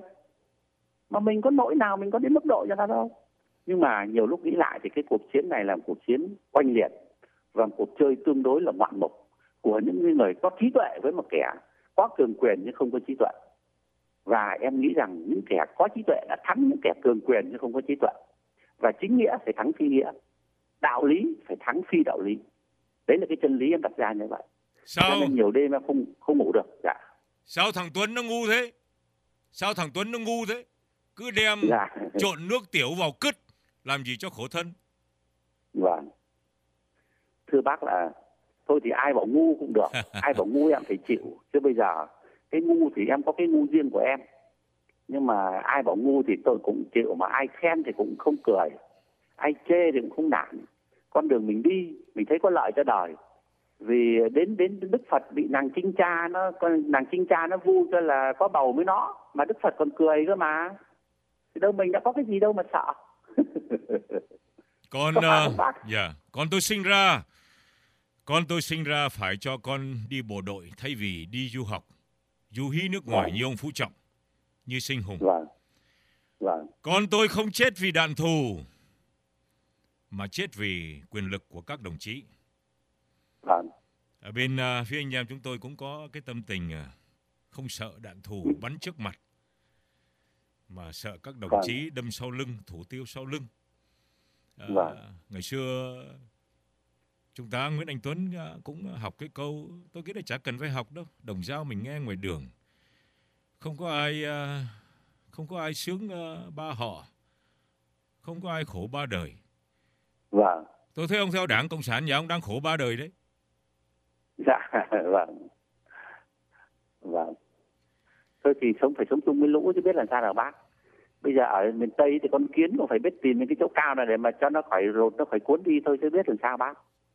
Mà mình có nỗi nào, mình có đến mức độ cho ta đâu. Nhưng mà nhiều lúc nghĩ lại thì cái cuộc chiến này là một cuộc chiến oanh liệt và một cuộc chơi tương đối là ngoạn mục của những người có trí tuệ với một kẻ có cường quyền nhưng không có trí tuệ. Và em nghĩ rằng những kẻ có trí tuệ đã thắng những kẻ cường quyền nhưng không có trí tuệ. Và chính nghĩa phải thắng phi nghĩa, đạo lý phải thắng phi đạo lý. Đấy là cái chân lý em đặt ra như vậy. Sao? Cho nên nhiều đêm em không ngủ được. Dạ. Sao thằng Tuấn nó ngu thế? Sao thằng Tuấn nó ngu thế? Cứ đem trộn nước tiểu vào cứt, làm gì cho khổ thân. Vâng. Thưa bác là thôi thì ai bảo ngu cũng được, ai bảo ngu em phải chịu. Chứ bây giờ cái ngu thì em có cái ngu riêng của em. Nhưng mà ai bảo ngu thì tôi cũng chịu, mà ai khen thì cũng không cười, ai chê thì cũng không nản. Con đường mình đi, mình thấy có lợi cho đời. Vì đến Đức Phật bị nàng Trinh Cha nó vu cho là có bầu với nó, mà Đức Phật còn cười cơ mà. Thì đâu mình đã có cái gì đâu mà sợ. Con tôi sinh ra phải cho con đi bộ đội thay vì đi du học, du hí nước ngoài như ông Phú Trọng, như Sinh Hùng. Vâng. Con tôi không chết vì đạn thù, mà chết vì quyền lực của các đồng chí. Vâng. Ở bên phía anh em chúng tôi cũng có cái tâm tình không sợ đạn thù bắn trước mặt, mà sợ các đồng chí đâm sau lưng, thủ tiêu sau lưng. Ngày xưa Trung tá Nguyễn Anh Tuấn cũng học cái câu, tôi nghĩ là chả cần phải học đâu, đồng dao mình nghe ngoài đường. Không có ai sướng ba họ, không có ai khổ ba đời. Vâng. Tôi thấy ông theo Đảng Cộng sản nhà ông đang khổ ba đời đấy. Dạ, vâng. Thôi thì phải sống chung với lũ chứ biết làm sao nào bác. Bây giờ ở miền Tây thì con kiến cũng phải biết tìm những cái chỗ cao này để mà cho nó khỏi rột, nó khỏi cuốn đi thôi chứ biết làm sao bác.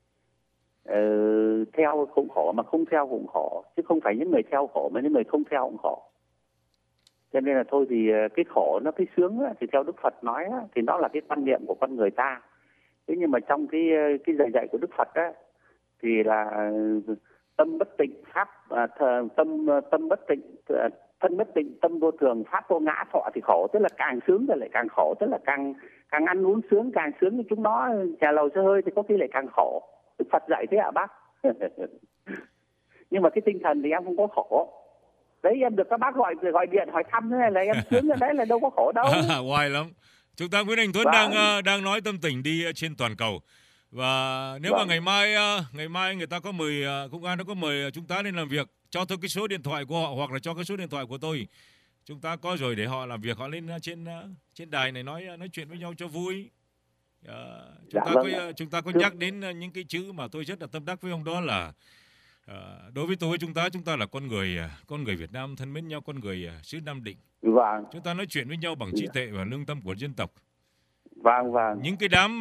Theo cũng khổ mà không theo cũng khổ, chứ không phải những người theo khổ mà những người không theo cũng khổ. Cho nên là thôi thì cái khổ nó cái sướng á, thì theo Đức Phật nói á, thì nó là cái quan niệm của con người ta. Thế nhưng mà trong cái lời dạy của Đức Phật á thì là tâm bất tịnh pháp tâm bất tịnh thân bất tịnh tâm vô thường pháp vô ngã thọ thì khổ, tức là càng sướng thì lại càng khổ, tức là càng ăn uống sướng càng sướng như chúng nó trà lầu xe hơi thì có khi lại càng khổ. Đức Phật dạy thế ạ bác. Nhưng mà cái tinh thần thì em không có khổ. Đấy, em được các bác gọi điện hỏi thăm thế này là em sướng ở đấy, là đâu có khổ đâu. Oai lắm. Chúng ta Nguyễn Anh Tuấn đang nói tâm tình đi trên toàn cầu. Và nếu mà ngày mai người ta có mời, công an nó có mời chúng ta lên làm việc, cho tôi cái số điện thoại của họ hoặc là cho cái số điện thoại của tôi, chúng ta có rồi để họ làm việc, họ lên trên đài này nói chuyện với nhau cho vui. Chúng ta có nhắc đến những cái chữ mà tôi rất là tâm đắc với ông, đó là đối với tôi chúng ta là con người Việt Nam thân mến nhau, con người xứ Nam Định. Chúng ta nói chuyện với nhau bằng trí tuệ và lương tâm của dân tộc. Những cái đám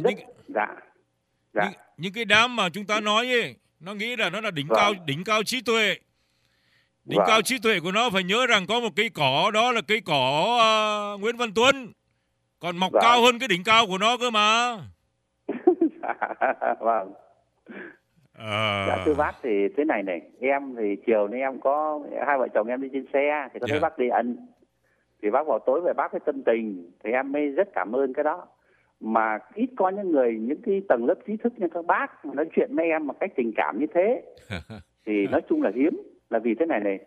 những cái đám mà chúng ta nói ấy, nó nghĩ là nó là đỉnh cao trí tuệ. Đỉnh cao trí tuệ của nó phải nhớ rằng có một cây cỏ, đó là cây cỏ Nguyễn Văn Tuấn, còn mọc cao hơn cái đỉnh cao của nó cơ mà. Dạ thưa bác thì thế này, em thì chiều nay em có hai vợ chồng em đi trên xe thì có thấy bác đi ẩn, thì bác bảo tối về bác với tâm tình, thì em mới rất cảm ơn cái đó. Mà ít có những cái tầng lớp trí thức như các bác mà nói chuyện với em một cách tình cảm như thế thì nói chung là hiếm. Là vì thế này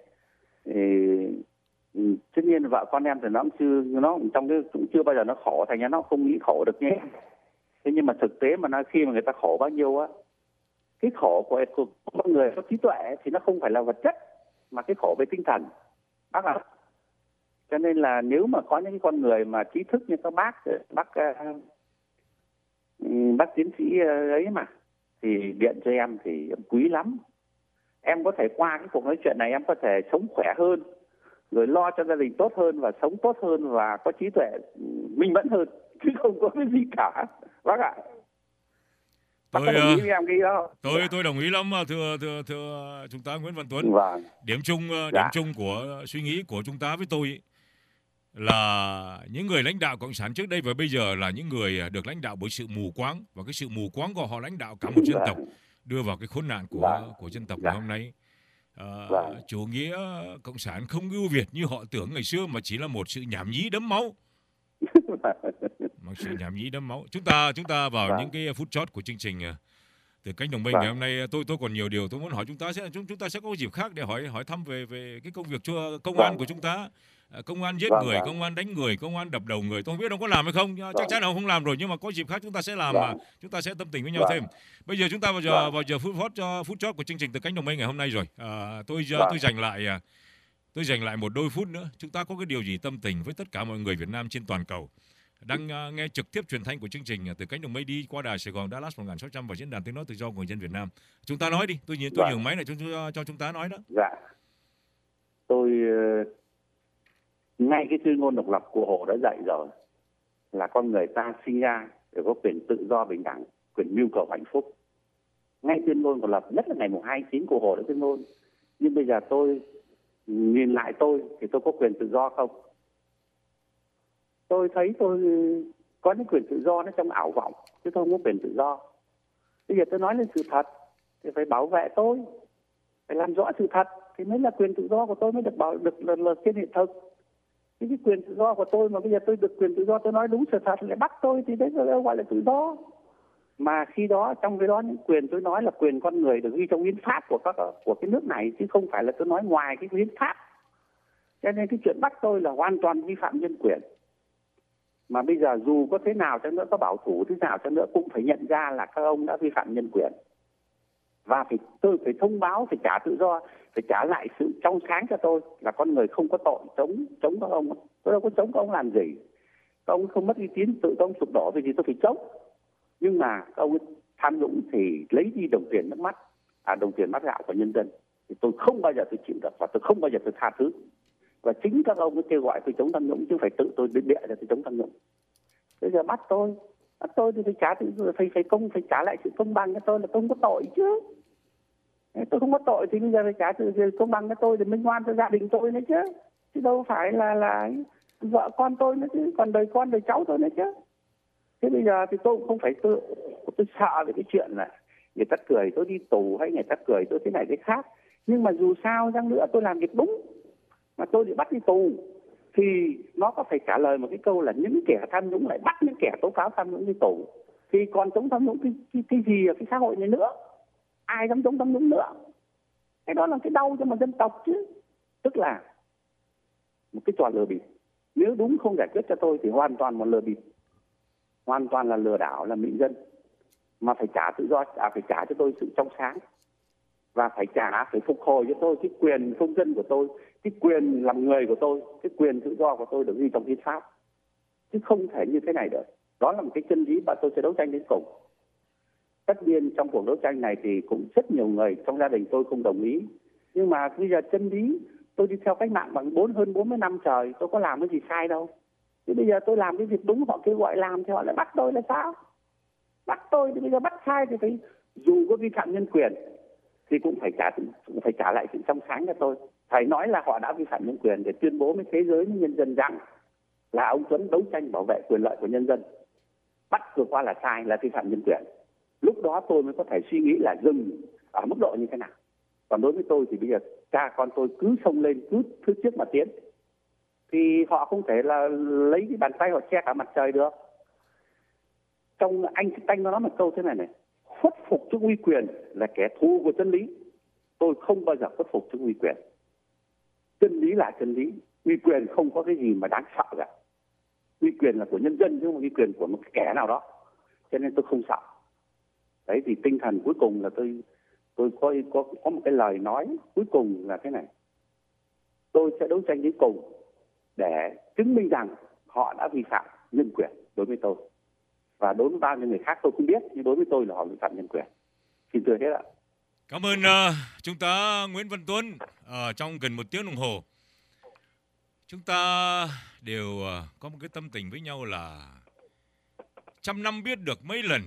tất nhiên vợ con em thì nó cũng trong cái cũng chưa bao giờ nó khổ, thành ra nó không nghĩ khổ được nhé. Thế nhưng mà thực tế mà khi mà người ta khổ bao nhiêu á, cái khổ của con người có trí tuệ thì nó không phải là vật chất mà cái khổ về tinh thần bác ạ. Cho nên là nếu mà có những con người mà trí thức như các bác tiến sĩ ấy mà thì điện cho em thì em quý lắm. Em có thể qua cái cuộc nói chuyện này em có thể sống khỏe hơn, rồi lo cho gia đình tốt hơn và sống tốt hơn và có trí tuệ minh mẫn hơn, chứ không có cái gì cả bác ạ. Tôi đồng ý lắm thưa chúng ta Nguyễn Văn Tuấn. Điểm chung của suy nghĩ của chúng ta với tôi là những người lãnh đạo cộng sản trước đây và bây giờ là những người được lãnh đạo bởi sự mù quáng, và cái sự mù quáng của họ lãnh đạo cả một dân tộc đưa vào cái khốn nạn của dân tộc ngày hôm nay. Chủ nghĩa cộng sản không ưu việt như họ tưởng ngày xưa, mà chỉ là một sự nhảm nhí đẫm máu. Chúng ta vào những cái phút chót của chương trình Từ Cánh Đồng Minh ngày hôm nay. Tôi còn nhiều điều tôi muốn hỏi chúng ta sẽ có dịp khác để hỏi thăm về cái công việc công an của chúng ta. Công an giết người, công an đánh người, công an đập đầu người, tôi không biết ông có làm hay không, chắc chắn là ông không làm rồi, nhưng mà có dịp khác chúng ta sẽ làm, mà chúng ta sẽ tâm tình với nhau thêm. Bây giờ chúng ta vào giờ phút chót của chương trình Từ Cánh Đồng Minh ngày hôm nay rồi. Tôi dành lại một đôi phút nữa. Chúng ta có cái điều gì tâm tình với tất cả mọi người Việt Nam trên toàn cầu đang nghe trực tiếp truyền thanh của chương trình Từ Cánh Đồng Mây đi qua đài Sài Gòn Dallas 1600 và diễn đàn tiếng nói tự do của người dân Việt Nam. Chúng ta nói đi, tôi nhường máy này cho chúng ta nói đó. Dạ. Tôi ngay cái tuyên ngôn độc lập của Hồ đã dạy rồi, là con người ta sinh ra để có quyền tự do bình đẳng, quyền mưu cầu hạnh phúc. Ngay tuyên ngôn độc lập, nhất là ngày 2/9 của Hồ đã tuyên ngôn. Nhưng bây giờ tôi nhìn lại thì tôi có quyền tự do không? Tôi thấy tôi có những quyền tự do nó trong ảo vọng, chứ tôi không có quyền tự do. Bây giờ tôi nói lên sự thật thì phải bảo vệ tôi, phải làm rõ sự thật thì mới là quyền tự do của tôi mới được trên hiện thực. Cái quyền tự do của tôi mà bây giờ tôi được quyền tự do, tôi nói đúng sự thật lại bắt tôi thì đấy đâu gọi là tự do. Mà khi đó trong cái đó những quyền tôi nói là quyền con người được ghi trong hiến pháp của cái nước này, chứ không phải là tôi nói ngoài cái hiến pháp. Cho nên cái chuyện bắt tôi là hoàn toàn vi phạm nhân quyền. Mà bây giờ dù có thế nào chăng nữa, có bảo thủ thế nào chăng nữa cũng phải nhận ra là các ông đã vi phạm nhân quyền. Và tôi phải thông báo, phải trả tự do, phải trả lại sự trong sáng cho tôi, là con người không có tội chống các ông. Tôi đâu có chống các ông làm gì. Các ông không mất uy tín, tự các ông sụp đổ vì gì tôi phải chống. Nhưng mà các ông tham nhũng thì lấy đi đồng tiền nước mắt, đồng tiền bát gạo của nhân dân. Thì tôi không bao giờ tôi chịu được và tôi không bao giờ tôi tha thứ. Và chính các ông kêu gọi tôi chống tham nhũng, chứ phải tự tôi bịa ra tôi chống tham nhũng. Bây giờ bắt tôi thì phải trả phải trả lại sự công bằng cho tôi, là tôi không có tội chứ. Tôi không có tội thì bây giờ phải trả sự công bằng cho tôi để minh oan cho gia đình tôi nữa chứ. Chứ đâu phải là vợ con tôi nữa chứ, còn đời con đời cháu tôi nữa chứ. Thế bây giờ thì tôi cũng không phải tôi sợ về cái chuyện là người ta cười tôi đi tù hay người ta cười tôi thế này thế khác. Nhưng mà dù sao chăng nữa tôi làm việc đúng mà tôi bị bắt đi tù thì nó có phải trả lời một cái câu là những kẻ tham nhũng lại bắt những kẻ tố cáo tham nhũng đi tù, thì còn chống tham nhũng cái gì ở cái xã hội này nữa, ai dám chống tham nhũng nữa. Cái đó là cái đau cho một dân tộc chứ, tức là một cái trò lừa bịp. Nếu đúng không giải quyết cho tôi thì hoàn toàn một lừa bịp, hoàn toàn là lừa đảo, là mị dân. Mà phải trả tự do, phải trả cho tôi sự trong sáng, và phải phục hồi cho tôi cái quyền công dân của tôi, cái quyền làm người của tôi, cái quyền tự do của tôi được ghi trong hiến pháp, chứ không thể như thế này được. Đó là một cái chân lý mà tôi sẽ đấu tranh đến cùng. Tất nhiên trong cuộc đấu tranh này thì cũng rất nhiều người trong gia đình tôi không đồng ý, nhưng mà bây giờ chân lý, tôi đi theo cách mạng bằng hơn 40 năm trời, tôi có làm cái gì sai đâu. Thế bây giờ tôi làm cái việc đúng, họ kêu gọi làm thì họ lại bắt tôi là sao? Bắt tôi thì bây giờ bắt sai thì phải, dù có vi phạm nhân quyền thì cũng phải trả lại sự trong sáng cho tôi. Phải nói là họ đã vi phạm nhân quyền để tuyên bố với thế giới, với nhân dân rằng là ông Tuấn đấu tranh bảo vệ quyền lợi của nhân dân. Bắt vừa qua là sai, là vi phạm nhân quyền. Lúc đó tôi mới có thể suy nghĩ là dừng ở mức độ như thế nào. Còn đối với tôi thì bây giờ cha con tôi cứ xông lên, cứ phía trước mà tiến, thì họ không thể là lấy cái bàn tay họ che cả mặt trời được. Trong anh nó nói một câu thế này này: khuất phục trước uy quyền là kẻ thù của chân lý. Tôi không bao giờ khuất phục trước uy quyền. Chân lý là chân lý, uy quyền không có cái gì mà đáng sợ cả. Uy quyền là của nhân dân chứ không phải uy quyền của một kẻ nào đó, cho nên tôi không sợ. Đấy thì tinh thần cuối cùng là tôi có một cái lời nói cuối cùng là thế này: tôi sẽ đấu tranh đến cùng để chứng minh rằng họ đã vi phạm nhân quyền đối với tôi. Và đối với bao nhiêu người khác tôi không biết, nhưng đối với tôi là họ vi phạm nhân quyền. Xin thưa hết ạ. Cảm ơn chúng ta Nguyễn Văn Tuấn. Trong gần 1 tiếng đồng hồ, chúng ta đều có một cái tâm tình với nhau là trăm năm biết được mấy lần.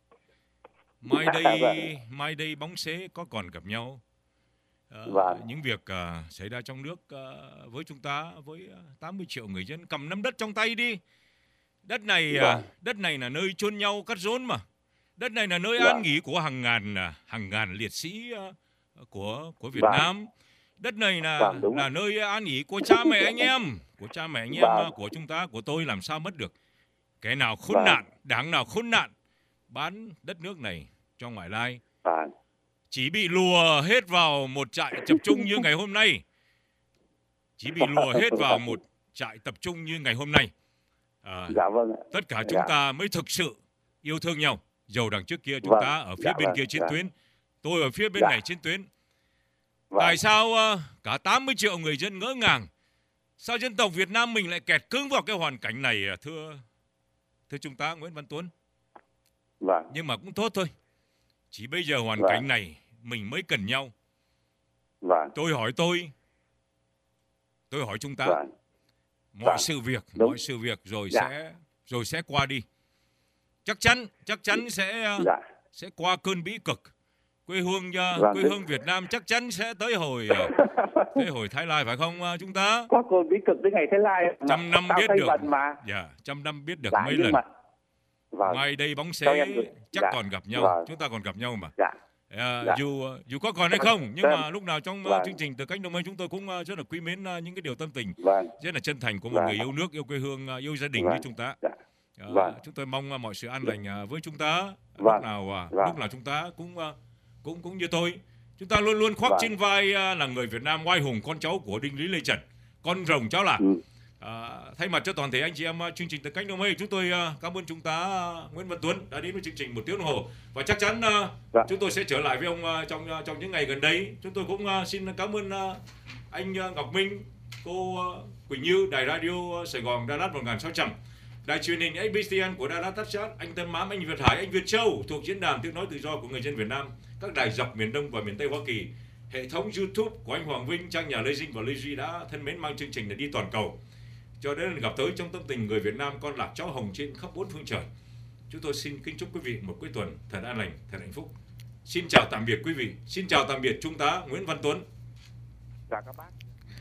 Mai đây bóng xế có còn gặp nhau. Những việc xảy ra trong nước với chúng ta, với 80 triệu người dân, cầm nắm đất trong tay đi. Đất này là nơi chôn nhau cắt rốn mà. Đất này là nơi an nghỉ của hàng ngàn liệt sĩ của Việt Nam. Đất này là nơi an nghỉ của cha mẹ anh em, của chúng ta, của tôi, làm sao mất được. Cái nào khốn nạn, đảng nào khốn nạn bán đất nước này cho ngoại lai, chỉ bị lùa hết vào một trại tập trung như ngày hôm nay. Tất cả chúng ta mới thực sự yêu thương nhau. Dầu đằng trước kia chúng ta ở phía bên kia chiến tuyến, tôi ở phía bên này chiến tuyến. Tại sao cả 80 triệu người dân ngỡ ngàng? Sao dân tộc Việt Nam mình lại kẹt cứng vào cái hoàn cảnh này, thưa chúng ta Nguyễn Văn Tuấn? Nhưng mà cũng tốt thôi. Chỉ bây giờ hoàn cảnh này mình mới cần nhau. Tôi hỏi chúng ta. Mọi sự việc rồi sẽ qua đi. Chắc chắn sẽ qua cơn bĩ cực. Quê hương Việt Nam chắc chắn sẽ tới hồi Thái Lai, phải không chúng ta? Qua cơn bĩ cực tới ngày Thái Lai. 100 năm biết được. 100 năm biết được mấy lần. Mai đây bóng xế chắc còn gặp nhau. Chúng ta còn gặp nhau mà. Dù có còn hay không, nhưng mà lúc nào trong chương trình Từ Cánh Đồng Mây chúng tôi cũng rất là quý mến những cái điều tâm tình rất là chân thành của một người yêu nước, yêu quê hương, yêu gia đình như chúng ta. Chúng tôi mong mọi sự an lành với chúng ta. Lúc nào chúng ta cũng như tôi, chúng ta luôn luôn khoác trên vai là người Việt Nam oai hùng, con cháu của Đinh Lý Lê Trần, con rồng cháu lạc. Thay mặt cho toàn thể anh chị em chương trình Từ Cánh Đồng Mây, chúng tôi cảm ơn chúng ta Nguyễn Văn Tuấn đã đến với chương trình 1 tiếng đồng hồ, và chắc chắn chúng tôi sẽ trở lại với ông trong những ngày gần đây. Chúng tôi cũng xin cảm ơn anh Ngọc Minh, cô Quỳnh Như, đài radio Sài Gòn Đà Lạt 1600, đài truyền hình ABCN của Đà Lạt Texas, anh Tân Mãm, anh Việt Hải, anh Việt Châu thuộc diễn đàn tiếng nói tự do của người dân Việt Nam, các đài dọc miền Đông và miền Tây Hoa Kỳ, hệ thống YouTube của anh Hoàng Vinh, trang nhà Lê Dinh và Lê Duy đã thân mến mang chương trình này đi toàn cầu. Cho đến gặp tới trong tâm tình người Việt Nam con lạc cháu hồng trên khắp 4 phương trời. Chúng tôi xin kính chúc quý vị một cuối tuần thật an lành, thật hạnh phúc. Xin chào tạm biệt quý vị. Xin chào tạm biệt Trung tá Nguyễn Văn Tuấn. Chào các bác.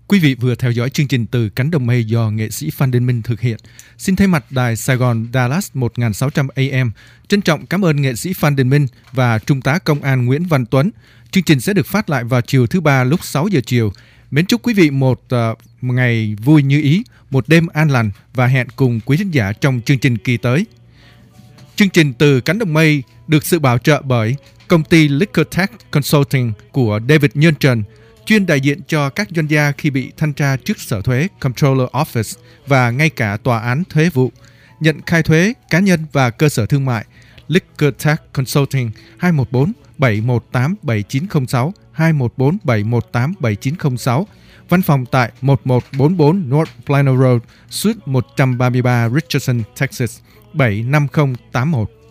Quý vị vừa theo dõi chương trình Từ Cánh Đồng Mây do nghệ sĩ Phan Đình Minh thực hiện. Xin thay mặt Đài Sài Gòn Dallas 1600 AM, trân trọng cảm ơn nghệ sĩ Phan Đình Minh và Trung tá Công an Nguyễn Văn Tuấn. Chương trình sẽ được phát lại vào chiều thứ Ba lúc 6 giờ chiều. Mến chúc quý vị một ngày vui như ý, một đêm an lành và hẹn cùng quý thính giả trong chương trình kỳ tới. Chương trình Từ Cánh Đồng Mây được sự bảo trợ bởi công ty Liquor Tech Consulting của David Nhân Trần, chuyên đại diện cho các doanh gia khi bị thanh tra trước Sở Thuế Comptroller Office và ngay cả Tòa án Thuế vụ. Nhận khai thuế cá nhân và cơ sở thương mại. Liquor Tech Consulting 214-718-7906, 214-718-7906. Văn phòng tại 1144 North Plano Road, Suite 133, Richardson, Texas 75081.